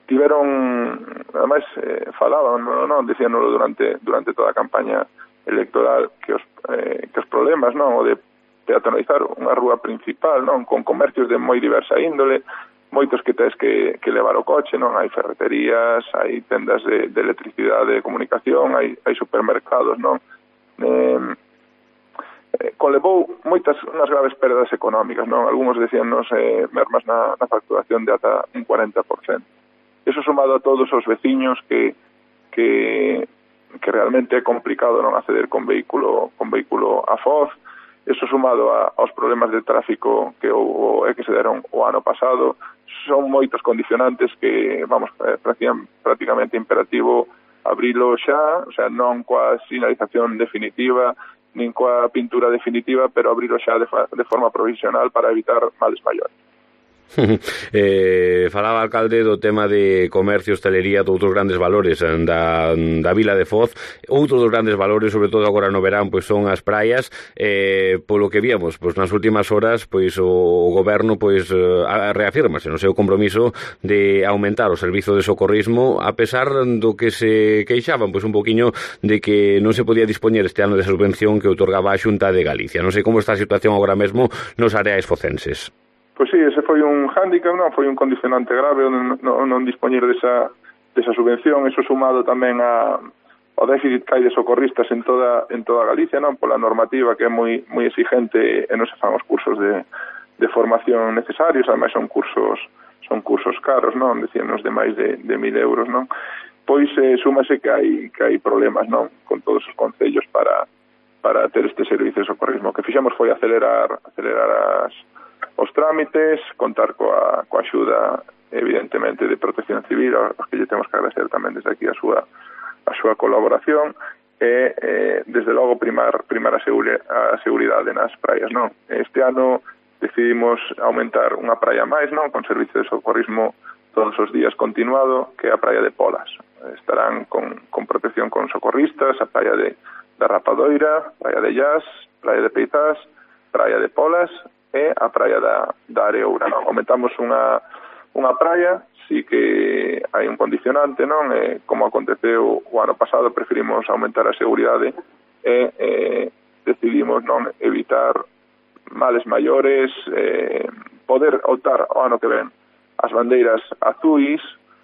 Tiveron, ademais, eh, falaban, non, non, dicíanolo durante durante toda a campaña electoral que os, eh, que os problemas, non, o de peatonalizar unha rúa principal, non, con comercios de moi diversa índole, moitos que tes que, que levar o coche, non, hai ferreterías, hai tendas de, de electricidade, de comunicación, hai, hai supermercados, non, eh, eh, conlevou moitas, unhas graves perdas económicas, non, algúns decíannos eh, mermas na, na facturación de ata un cuarenta por cento. Eso sumado a todos os veciños que, que, que realmente é complicado non acceder con vehículo, con vehículo a Foz. Eso sumado a, aos problemas de tráfico que houve e que se deron o ano pasado, son moitos condicionantes que, vamos, eh, prácticamente imperativo abrilo xa, o sea, non coa sinalización definitiva, nin coa pintura definitiva, pero abrilo xa de, de forma provisional para evitar males maiores. eh, falaba alcalde do tema de comercio, hostelería, de outros grandes valores da, da vila de Foz. Outros dos grandes valores, sobre todo agora no verán, pois son as praias. Eh, polo que víamos, pois nas últimas horas, pois o, o goberno pois reafírmase no seu compromiso de aumentar o servizo de socorrismo, a pesar do que se queixaban pois un poquiño de que non se podía dispoñer este ano de subvención que outorgaba a Xunta de Galicia. Non sei como está a situación agora mesmo nos areais focenses. Pois sí, ese foi un hándicap, non? Foi un condicionante grave non, non, non dispoñer desa, desa subvención, eso sumado tamén a, ao déficit que hai de socorristas en toda en toda Galicia, non? Pola normativa que é moi moi exigente e non se fan os cursos de, de formación necesarios, ademais son cursos son cursos caros, non? Decíanos de máis de, de mil euros, non? Pois eh, súmase que hai que hai problemas, non? Con todos os concellos para para ter este servicio de socorrismo. O que fixemos foi acelerar acelerar as os trámites, contar coa, coa axuda evidentemente de Protección Civil, aos que lle temos que agradecer tamén desde aquí a súa a súa colaboración e eh, desde logo primar primar a, segure, a seguridade nas praias, non? Este ano decidimos aumentar unha praia máis, non? Con servicio de socorrismo todos os días continuado, que é a praia de Polas. Estarán con, con protección con socorristas, a praia de da Rapadoira, praia de Llas, praia de Peizás, praia de Polas e a praia da, da Areoura, non? Aumentamos unha, unha praia, sí que hai un condicionante, non? E, como aconteceu o ano pasado, preferimos aumentar a seguridade e eh, decidimos non evitar males maiores, eh, poder optar o ano que ven as bandeiras azuis,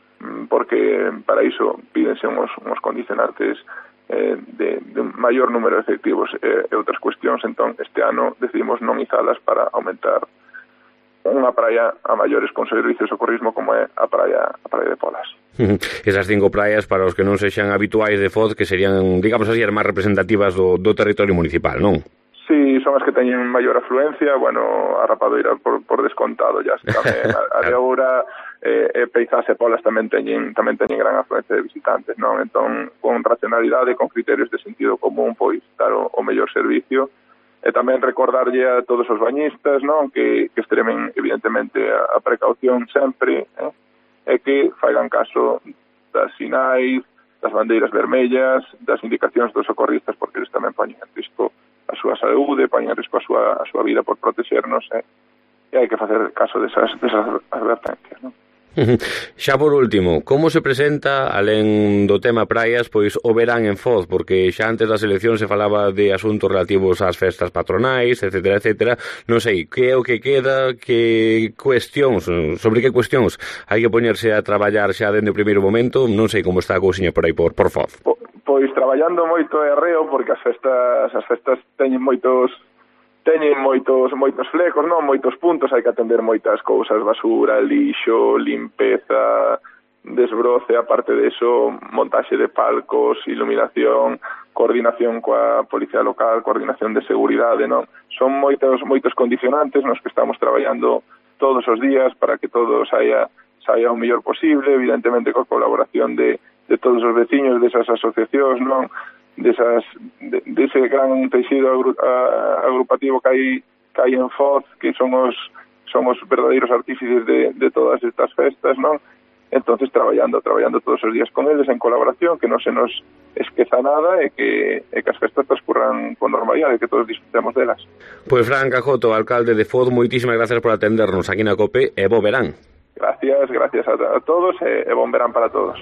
porque para iso pídense uns, uns condicionantes eh, de, de maior número de efectivos e, e outras cuestións. Entón, este ano decidimos non izalas para aumentar unha praia a maiores con servicio de socorrismo como é a praia, a praia de Polas. Esas cinco praias, para os que non sexan habituais de Foz, que serían, digamos así, as máis representativas do, do territorio municipal, non? Sí, son as que teñen maior afluencia, bueno, a Rapadoira por, por descontado, ya tamén, a, a de agora, eh, e Peizás e Polas tamén teñen tamén teñen gran afluencia de visitantes, non? Entón, con racionalidade, con criterios de sentido común, pois dar o, o mellor servicio, e tamén recordarlle a todos os bañistas, non? Que, que extremen, evidentemente, a, a precaución sempre, eh? E que faigan caso das sinais, das bandeiras vermellas, das indicacións dos socorristas, porque eles tamén poñen en risco a súa saúde, poñen en risco a súa, a súa vida por protexernos, eh? E hai que facer caso desas, desas advertencias, non? Xa por último, como se presenta, alén do tema praias, pois o verán en Foz, porque xa antes das eleccións se falaba de asuntos relativos ás festas patronais, etcétera, etcétera. Non sei, que é o que queda, que cuestións, sobre que cuestións hai que poñerse a traballar xa dende o primeiro momento, non sei como está a cousiña por aí por, por Foz. Po, pois traballando moito e arreo, porque as festas as festas teñen moitos teñen moitos moitos flecos, non, moitos puntos, hai que atender moitas cousas, basura, lixo, limpeza, desbroce, aparte de eso, montaxe de palcos, iluminación, coordinación coa policía local, coordinación de seguridade, non? Son moitos moitos condicionantes nos que estamos traballando todos os días para que todo saia saia o mellor posible, evidentemente coa colaboración de de todos os veciños desas asociacións, non? Desas, de, dese gran tecido agru, a, agrupativo que hai, que hai en Foz, que son os, son os verdadeiros artífices de, de todas estas festas, non? Entonces traballando, traballando todos os días con eles en colaboración, que non se nos esqueza nada e que, e que as festas transcurran con normalidade, que todos disfrutemos delas. Pois Fran Cajoto, alcalde de Foz, moitísimas gracias por atendernos aquí na COPE e bo verán. Gracias, gracias a, a todos e, e bon verán para todos.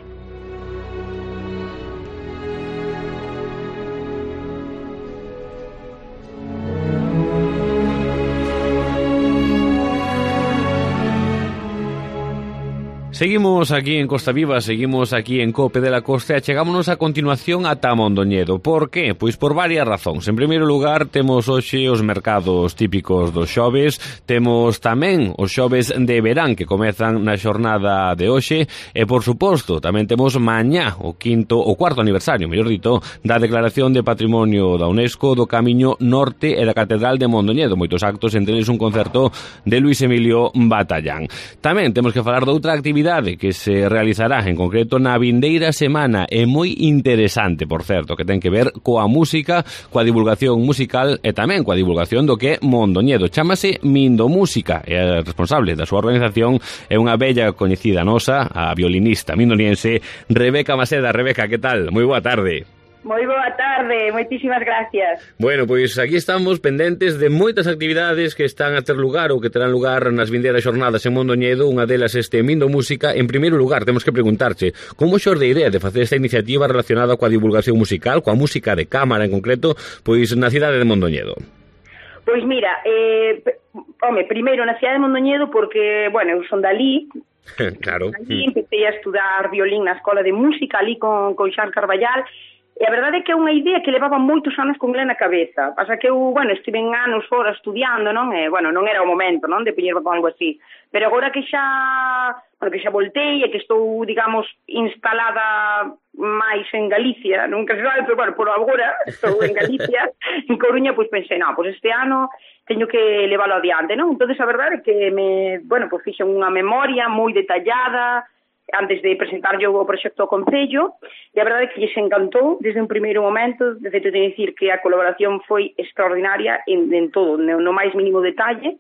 Seguimos aquí en Costa Viva, seguimos aquí en Cope de la Costa e chegámonos a continuación ata Mondoñedo. Por que? Pois por varias razóns. En primeiro lugar, temos hoxe os mercados típicos dos xoves, temos tamén os xoves de verán que comezan na xornada de hoxe e, por suposto, tamén temos mañá o quinto, o cuarto aniversario, mellor dito, da Declaración de Patrimonio da UNESCO do Camiño Norte e da Catedral de Mondoñedo. Moitos actos, entre eles un concerto de Luis Emilio Batallán. Tamén temos que falar de outra actividade que se realizará en concreto na vindeira semana e moi interesante, por certo, que ten que ver coa música, coa divulgación musical e tamén coa divulgación do que é Mondoñedo. Chámase Mindo Música e a responsable da súa organización é unha bella coñecida nosa, a violinista mindoniense Rebeca Maseda. Rebeca, que tal? Moi boa tarde. Moi boa tarde, moitísimas gracias. Bueno, pois aquí estamos pendentes de moitas actividades que están a ter lugar ou que terán lugar nas vindeiras xornadas en Mondoñedo, unha delas este Mindo Música. En primeiro lugar, temos que preguntarche, como xorde a idea de facer esta iniciativa relacionada coa divulgación musical, coa música de cámara en concreto, pois na cidade de Mondoñedo? Pois mira, eh, home, primeiro na cidade de Mondoñedo porque, bueno, eu son dali. Claro. Allí empecé a estudar violín na escola de música, ali con, con Xan Carballal. E a verdade é que é unha idea que levaba moitos anos con ela na cabeza. Pasa que eu, bueno, estive en anos fora estudiando, non? E, bueno, non era o momento, non? De poñerme con algo así. Pero agora que xa, bueno, que xa voltei e que estou, digamos, instalada máis en Galicia, nunca se sabe, pero, bueno, por agora estou en Galicia, en Coruña, pois pensei, non, pois este ano teño que leválo adiante, non? Entón, a verdade é que me, bueno, pois fixen unha memoria moi detallada antes de presentar yo o proxecto ao Concello, e a verdade é que lles encantou desde un primeiro momento. De feito, teño que dicir que a colaboración foi extraordinaria en, en todo, no, no máis mínimo detalle,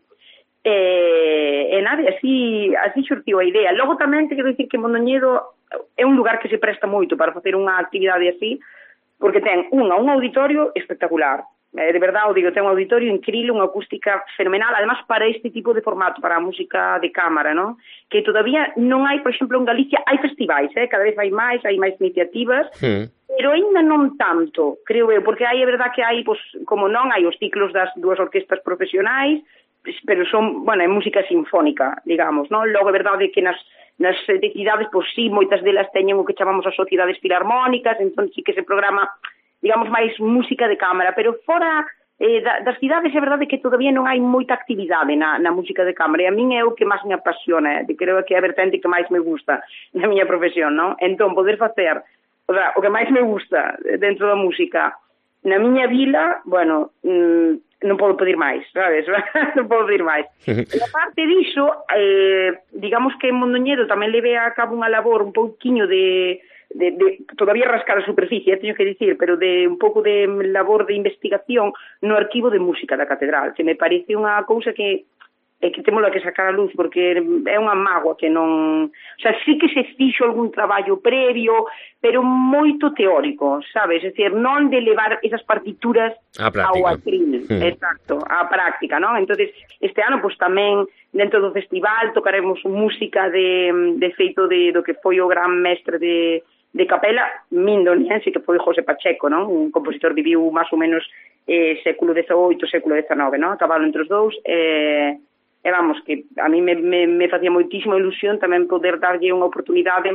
e, e nada, así, así xurtiu a idea. Logo tamén teño que dicir que Mondoñedo é un lugar que se presta moito para facer unha actividade así, porque ten unha, un auditorio espectacular. Eh, de verdade, o digo, ten un auditorio increíble, unha acústica fenomenal, además para este tipo de formato, para a música de cámara, ¿no? Que todavía non hai, por exemplo, en Galicia, hai festivais, eh? Cada vez hai máis, hai máis iniciativas, sí. Pero ainda non tanto, creo eu, porque hai, é verdade que hai, pues, como non, hai os ciclos das dúas orquestas profesionais, pero son, bueno, é música sinfónica, digamos, ¿no? Logo é verdade que nas nas cidades, pois sí, moitas delas teñen o que chamamos as sociedades filarmónicas, entón sí que se programa, digamos, máis música de cámara, pero fora eh, da, das cidades é verdade que todavía non hai moita actividade na, na música de cámara, e a min é o que máis me apasiona, eh, creo que é a vertente que máis me gusta na miña profesión, non? Entón, poder facer, o, sea, o que máis me gusta dentro da música na miña vila, bueno, mmm, non podo pedir máis, sabes? Non podo pedir máis. E aparte diso, eh, digamos que en Mondoñedo tamén leve a cabo unha labor un pouquiño de De, de, todavía rascar a superficie, teño que dicir, pero de un pouco de labor de investigación no arquivo de música da Catedral, que me parece unha cousa que é que temos que sacar a luz, porque é unha mágoa que non... O sea, sí que se fixo algún traballo previo, pero moito teórico, sabes? É dicir, non de levar esas partituras ao atril, mm. Exacto, á práctica, non? Entonces, este ano, pois tamén dentro do festival tocaremos música de, de feito de, do que foi o gran mestre de, de capela mindoniense, que foi José Pacheco, non? Un compositor viviu máis ou menos eh, século dezaoito, século dezanove, non? Acabado entre os dous, e, e vamos, que a mí me, me, me facía moitísima ilusión tamén poder darlle unha oportunidade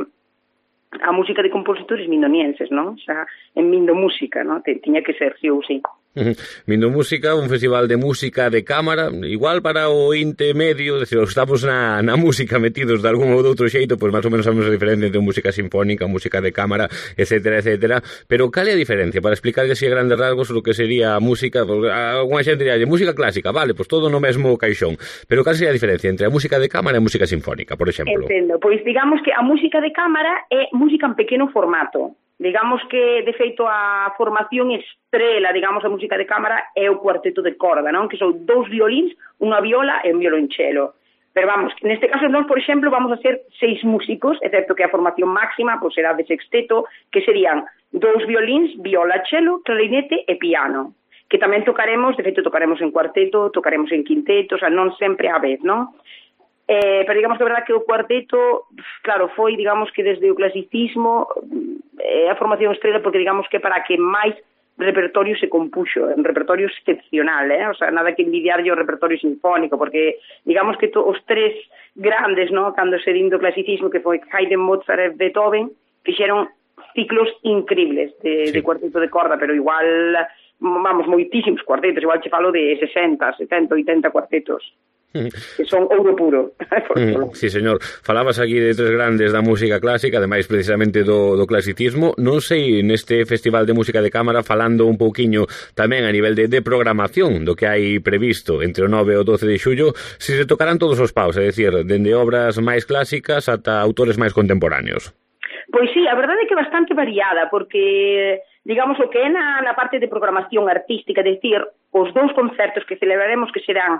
a música de compositores mindonienses, non? O sea, en Mindo Música, non? Tiña que ser, sí ou sí. Mindo Música, un festival de música de cámara, igual para o inte medio, decir, estamos na, na música metidos de algún ou de outro xeito, pois máis ou menos sabemos a diferencia entre música sinfónica, música de cámara, etcétera, etcétera, pero cal é a diferencia? Para explicar así a grandes rasgos o que sería a música, alguna xente diría, música clásica, vale, pois todo no mesmo caixón, pero cal sería a diferencia entre a música de cámara e a música sinfónica, por exemplo? Entendo, pois digamos que a música de cámara é música en pequeno formato. Digamos que, de feito, a formación estrela, digamos, a música de cámara é o cuarteto de corda, non? Que son dous violíns, unha viola e un violonchelo. Pero vamos, neste caso, nós, por exemplo, vamos a ser seis músicos, excepto que a formación máxima pois, será de sexteto, que serían dous violíns, viola, chelo, clarinete e piano. Que tamén tocaremos, de feito, tocaremos en cuarteto, tocaremos en quinteto, o sea, non sempre á vez, non? Eh, pero digamos que é verdad que o cuarteto, claro, foi, digamos que desde o clasicismo eh, a formación estrela, porque digamos que para que máis repertorio se compuxo, un repertorio excepcional, eh? O sea, nada que envidiarlle o repertorio sinfónico, porque digamos que to, os tres grandes, ¿no? Cando se din do clasicismo, que foi Haydn, Mozart e Beethoven, fixeron ciclos increíbles de, sí. de cuarteto de corda, pero igual, vamos, moitísimos cuartetos, igual che falo de sesenta, setenta, oitenta cuartetos. Que son ouro puro. Mm, sí, señor. Falabas aquí de tres grandes da música clásica, ademais precisamente do, do clasicismo. Non sei, neste Festival de Música de Cámara, falando un pouquiño tamén a nivel de, de programación do que hai previsto entre o nove e o doce de xullo, se se tocarán todos os paus, é dicir, dende obras máis clásicas ata autores máis contemporáneos. Pois sí, a verdade é que bastante variada, porque, digamos, o que é na, na parte de programación artística, é dicir, os dous concertos que celebraremos que serán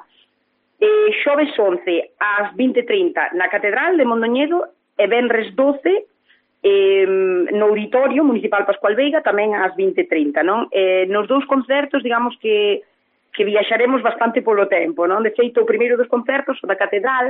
Eh, xoves once ás vinte e trinta na Catedral de Mondoñedo e venres doce eh, no Auditorio Municipal Pascual Veiga tamén ás vinte e trinta, non? Eh, nos dous concertos, digamos que que viaxaremos bastante polo tempo, non? De feito, o primeiro dos concertos, o da Catedral,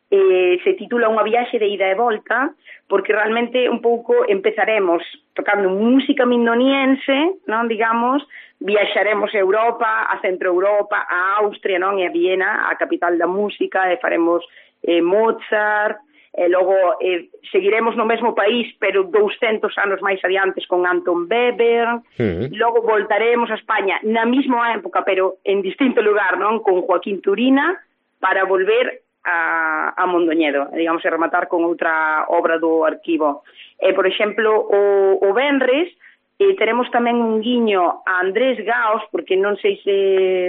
eh, se titula Unha viaxe de ida e volta, porque realmente un pouco empezaremos tocando música mindoniense, non? Digamos, viaxaremos a Europa, a Centro Europa, a Austria, non? E a Viena, a capital da música, e faremos eh, Mozart, e logo eh, seguiremos no mesmo país, pero douscentos anos máis adiantes con Anton Weber, mm. logo voltaremos a España na mesma época, pero en distinto lugar, non? Con Joaquín Turina, para volver a, a Mondoñedo, digamos, e rematar con outra obra do arquivo. E, por exemplo, o, o Venres, E teremos tamén un guiño a Andrés Gaos, porque non sei se,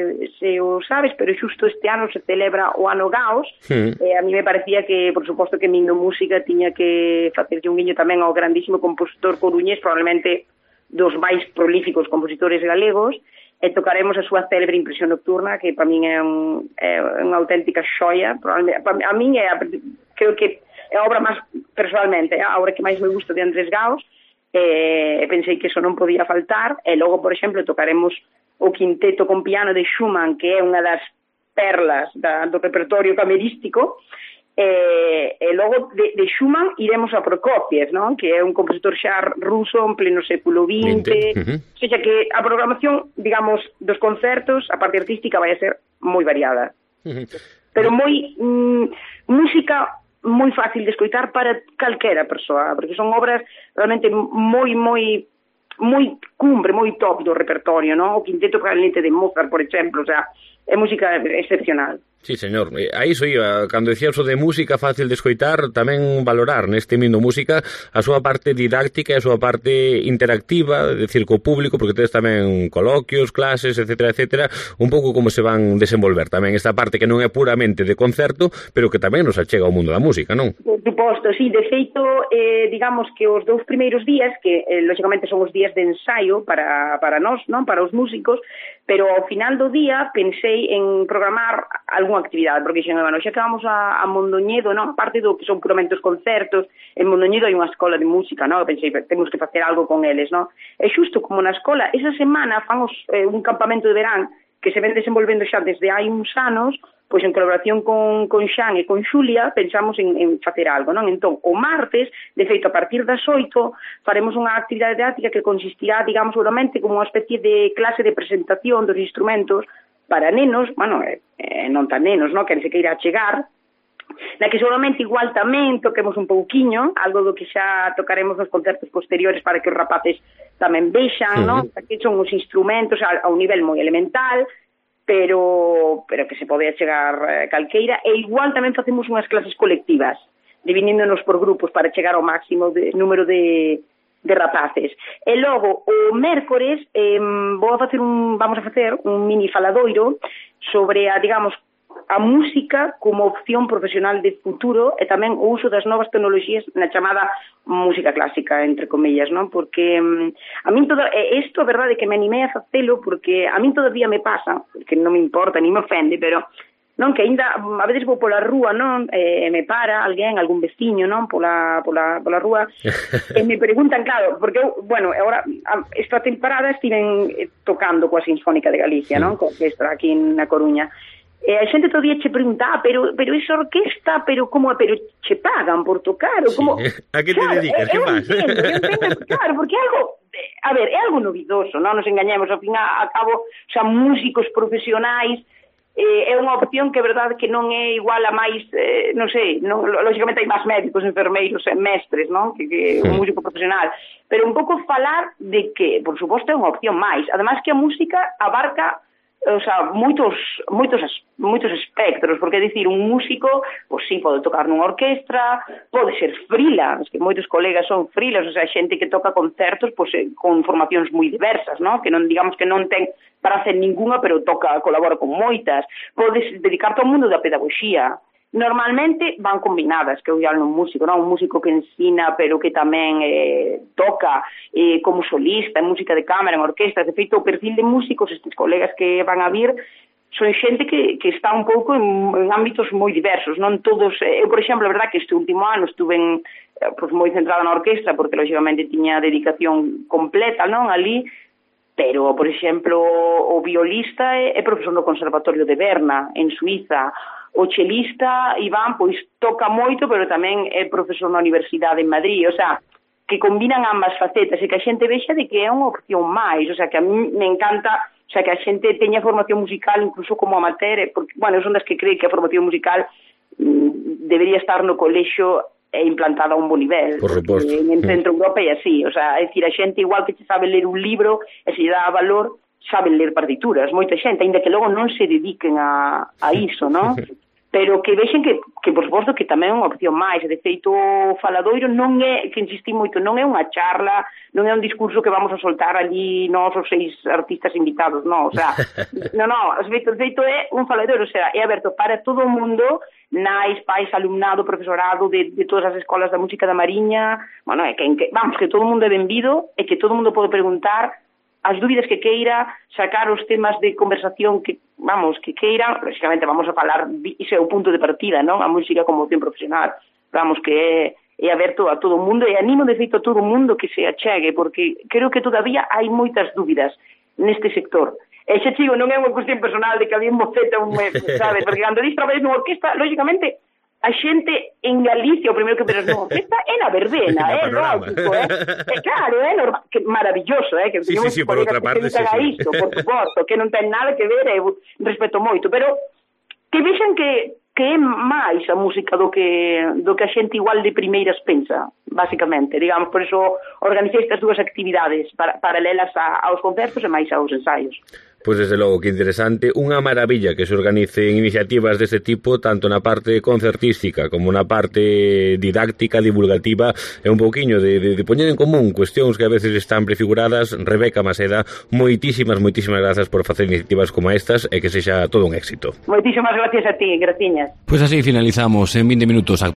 se o sabes, pero xusto este ano se celebra o ano Gaos, sí. E a mí me parecía que, por suposto, que Mindo Música tiña que facerlle un guiño tamén ao grandísimo compositor coruñés, probablemente dos máis prolíficos compositores galegos, e tocaremos a súa célebre Impresión Nocturna, que para min é, un, é unha auténtica xoia, probablemente, a min é, creo que é a obra máis, personalmente, a obra que máis me gusta de Andrés Gaos, e pensei que eso non podía faltar. E logo, por exemplo, tocaremos o quinteto con piano de Schumann, que é unha das perlas da, do repertorio camerístico, e, e logo de, de Schumann iremos a Prokofiev, non? Que é un compositor xa ruso en pleno século vinte, uh-huh. O sea que a programación, digamos, dos concertos, a parte artística vai a ser moi variada, uh-huh. Pero moi mm, música moi fácil de escoitar para calquera persoa, porque son obras realmente moi, moi, moi cumbre, moi top do repertorio, non? O quinteto clarinete de Mozart, por exemplo, o sea, é música excepcional. Sí, señor. A iso iba, cando decía eso de música fácil de escoitar, tamén valorar neste Mindo Música a súa parte didáctica e a súa parte interactiva, decir, co público, porque tedes tamén coloquios, clases, etcétera, etcétera, un pouco como se van desenvolver tamén esta parte que non é puramente de concerto, pero que tamén nos achega ao mundo da música, non? Por suposto, sí, de feito, eh, digamos que os dous primeiros días, que eh, lógicamente son os días de ensaio para, para nós, non? Para os músicos, pero ao final do día pensei en programar algunha actividade, porque xa, bueno, xa que vamos a, a Mondoñedo, non? Aparte do que son puramente os concertos, en Mondoñedo hai unha escola de música, non? Pensei, temos que facer algo con eles, non? E xusto como na escola, esa semana fan os, eh, un campamento de verán que se ven desenvolvendo xa desde hai uns anos, pois en colaboración con, con Xan e con Xulia pensamos en, en facer algo, non? Entón, o martes, de feito, a partir das oito, faremos unha actividade didáctica que consistirá, digamos, seguramente como unha especie de clase de presentación dos instrumentos para nenos, bueno, eh, eh, non tan nenos, non? Que se queira chegar, na que seguramente igual tamén toquemos un pouquiño, algo do que xa tocaremos nos concertos posteriores para que os rapaces tamén vexan, uh-huh. non? Que son os instrumentos a, a un nivel moi elemental, pero pero que se pode chegar eh, calqueira, e igual tamén facemos unhas clases colectivas, dividíndonos por grupos para chegar ao máximo de número de, de rapaces. E logo, o mércores, eh, vou a facer un, vamos a facer un mini faladoiro sobre a, digamos, a música como opción profesional de futuro e tamén o uso das novas tecnoloxías na chamada música clásica, entre comillas, non? Porque um, a min todo, e isto a verdade que me animei a facelo porque a min todavía me pasa, que non me importa, ni me ofende, pero non que ainda a veces vou pola rúa, non? Eh, me para alguén, algún veciño, non? Pola, pola, pola rúa e me preguntan, claro, porque eu, bueno, agora esta temporada estiven tocando coa Sinfónica de Galicia, non? Coa orquestra aquí na Coruña. E a xente todavía che pregunta, ah, pero, pero esa orquesta, pero como, pero che pagan por tocar, ou como... Sí. A que te claro, dedicas, que máis? Entendo, eu entendo, claro, porque é algo, a ver, é algo novidoso, non nos engañemos, ao fin a cabo, o sea, músicos profesionais, eh, é unha opción que é verdade que non é igual a máis, eh, non sei, non, lógicamente hai máis médicos, enfermeiros, mestres, non? Que, que un músico profesional, pero un pouco falar de que, por suposto, é unha opción máis, además que a música abarca, o sea, moitos moitos moitos espectros, porque é dicir, un músico, pois sí, pode tocar nunha orquestra, pode ser freelance, que moitos colegas son freelance, o sea, xente que toca concertos pois, con formacións moi diversas, ¿no? Que non digamos que non ten para hacer ninguna, pero toca, colabora con moitas. Podes dedicarte ao mundo da pedagogía. Normalmente van combinadas, que eu digo un músico, non? Un músico que ensina, pero que tamén eh, toca eh, como solista, en música de cámara, en orquestas. De feito, o perfil de músicos, estes colegas que van a vir, son xente que, que está un pouco en, en ámbitos moi diversos, non todos. Eu, por exemplo, é verdad que este último ano estuve en, pues, moi centrada na orquestra, porque, lógicamente, tiña dedicación completa, non? Ali, pero, por exemplo, o violista é, é profesor no Conservatorio de Berna, en Suiza. O chelista, Iván, pois toca moito, pero tamén é profesor na Universidade en Madrid, o sea, que combinan ambas facetas e que a xente vexa de que é unha opción máis, o sea, que a mí me encanta, o sea, que a xente teña formación musical incluso como amateur, porque, bueno, son das que cree que a formación musical mm, debería estar no colexio e implantada a un bo nivel. Por suposto. En Centro Europa e así, o sea, é dicir, a xente igual que se sabe ler un libro e se lle dá valor, saben ler partituras, moita xente, aínda que logo non se dediquen a, a iso, non? Pero que vexen que, que por suposto, que tamén é unha opción máis. De feito, o faladoiro non é, que insistí moito, non é unha charla, non é un discurso que vamos a soltar ali nós os seis artistas invitados, non, o sea, non, non, de feito, de feito é un faladoiro, o sea, é aberto para todo o mundo, nais, pais, alumnado, profesorado de, de todas as escolas da música da Mariña, bueno, é que, que, vamos, que todo o mundo é benvido e que todo o mundo pode preguntar as dúbidas que queira, sacar os temas de conversación que, vamos, que queira, lógicamente vamos a falar, iso é o punto de partida, non? A música como opción profesional, vamos, que é, é aberto a todo o mundo, e animo de feito a todo o mundo que se achegue, porque creo que todavía hai moitas dúbidas neste sector. E xa chigo, non é unha cuestión personal de que había un moceta, un, sabes, porque cando dis traballes nunha orquesta, lógicamente, a xente en Galicia, o primeiro que pensa nunha orquesta é na verbena, é lógico, é, é claro, é normal, que maravilloso, é, que sí, sí, sí, por outra parte, sí, sí. Isto, por suposto, que non ten nada que ver, e respeto moito, pero que vexan que que é máis a música do que do que a xente igual de primeiras pensa, basicamente, digamos, por iso organizei estas dúas actividades para, paralelas a, aos concertos e máis aos ensaios. Pois desde logo que interesante, unha maravilla que se organicen iniciativas deste tipo tanto na parte concertística como na parte didáctica, divulgativa e un pouquiño de, de, de poñer en común cuestións que a veces están prefiguradas. Rebeca Maseda, moitísimas, moitísimas grazas por facer iniciativas como estas e que sexa todo un éxito. Moitísimas gracias a ti, graciñas. Pois así finalizamos en vinte minutos.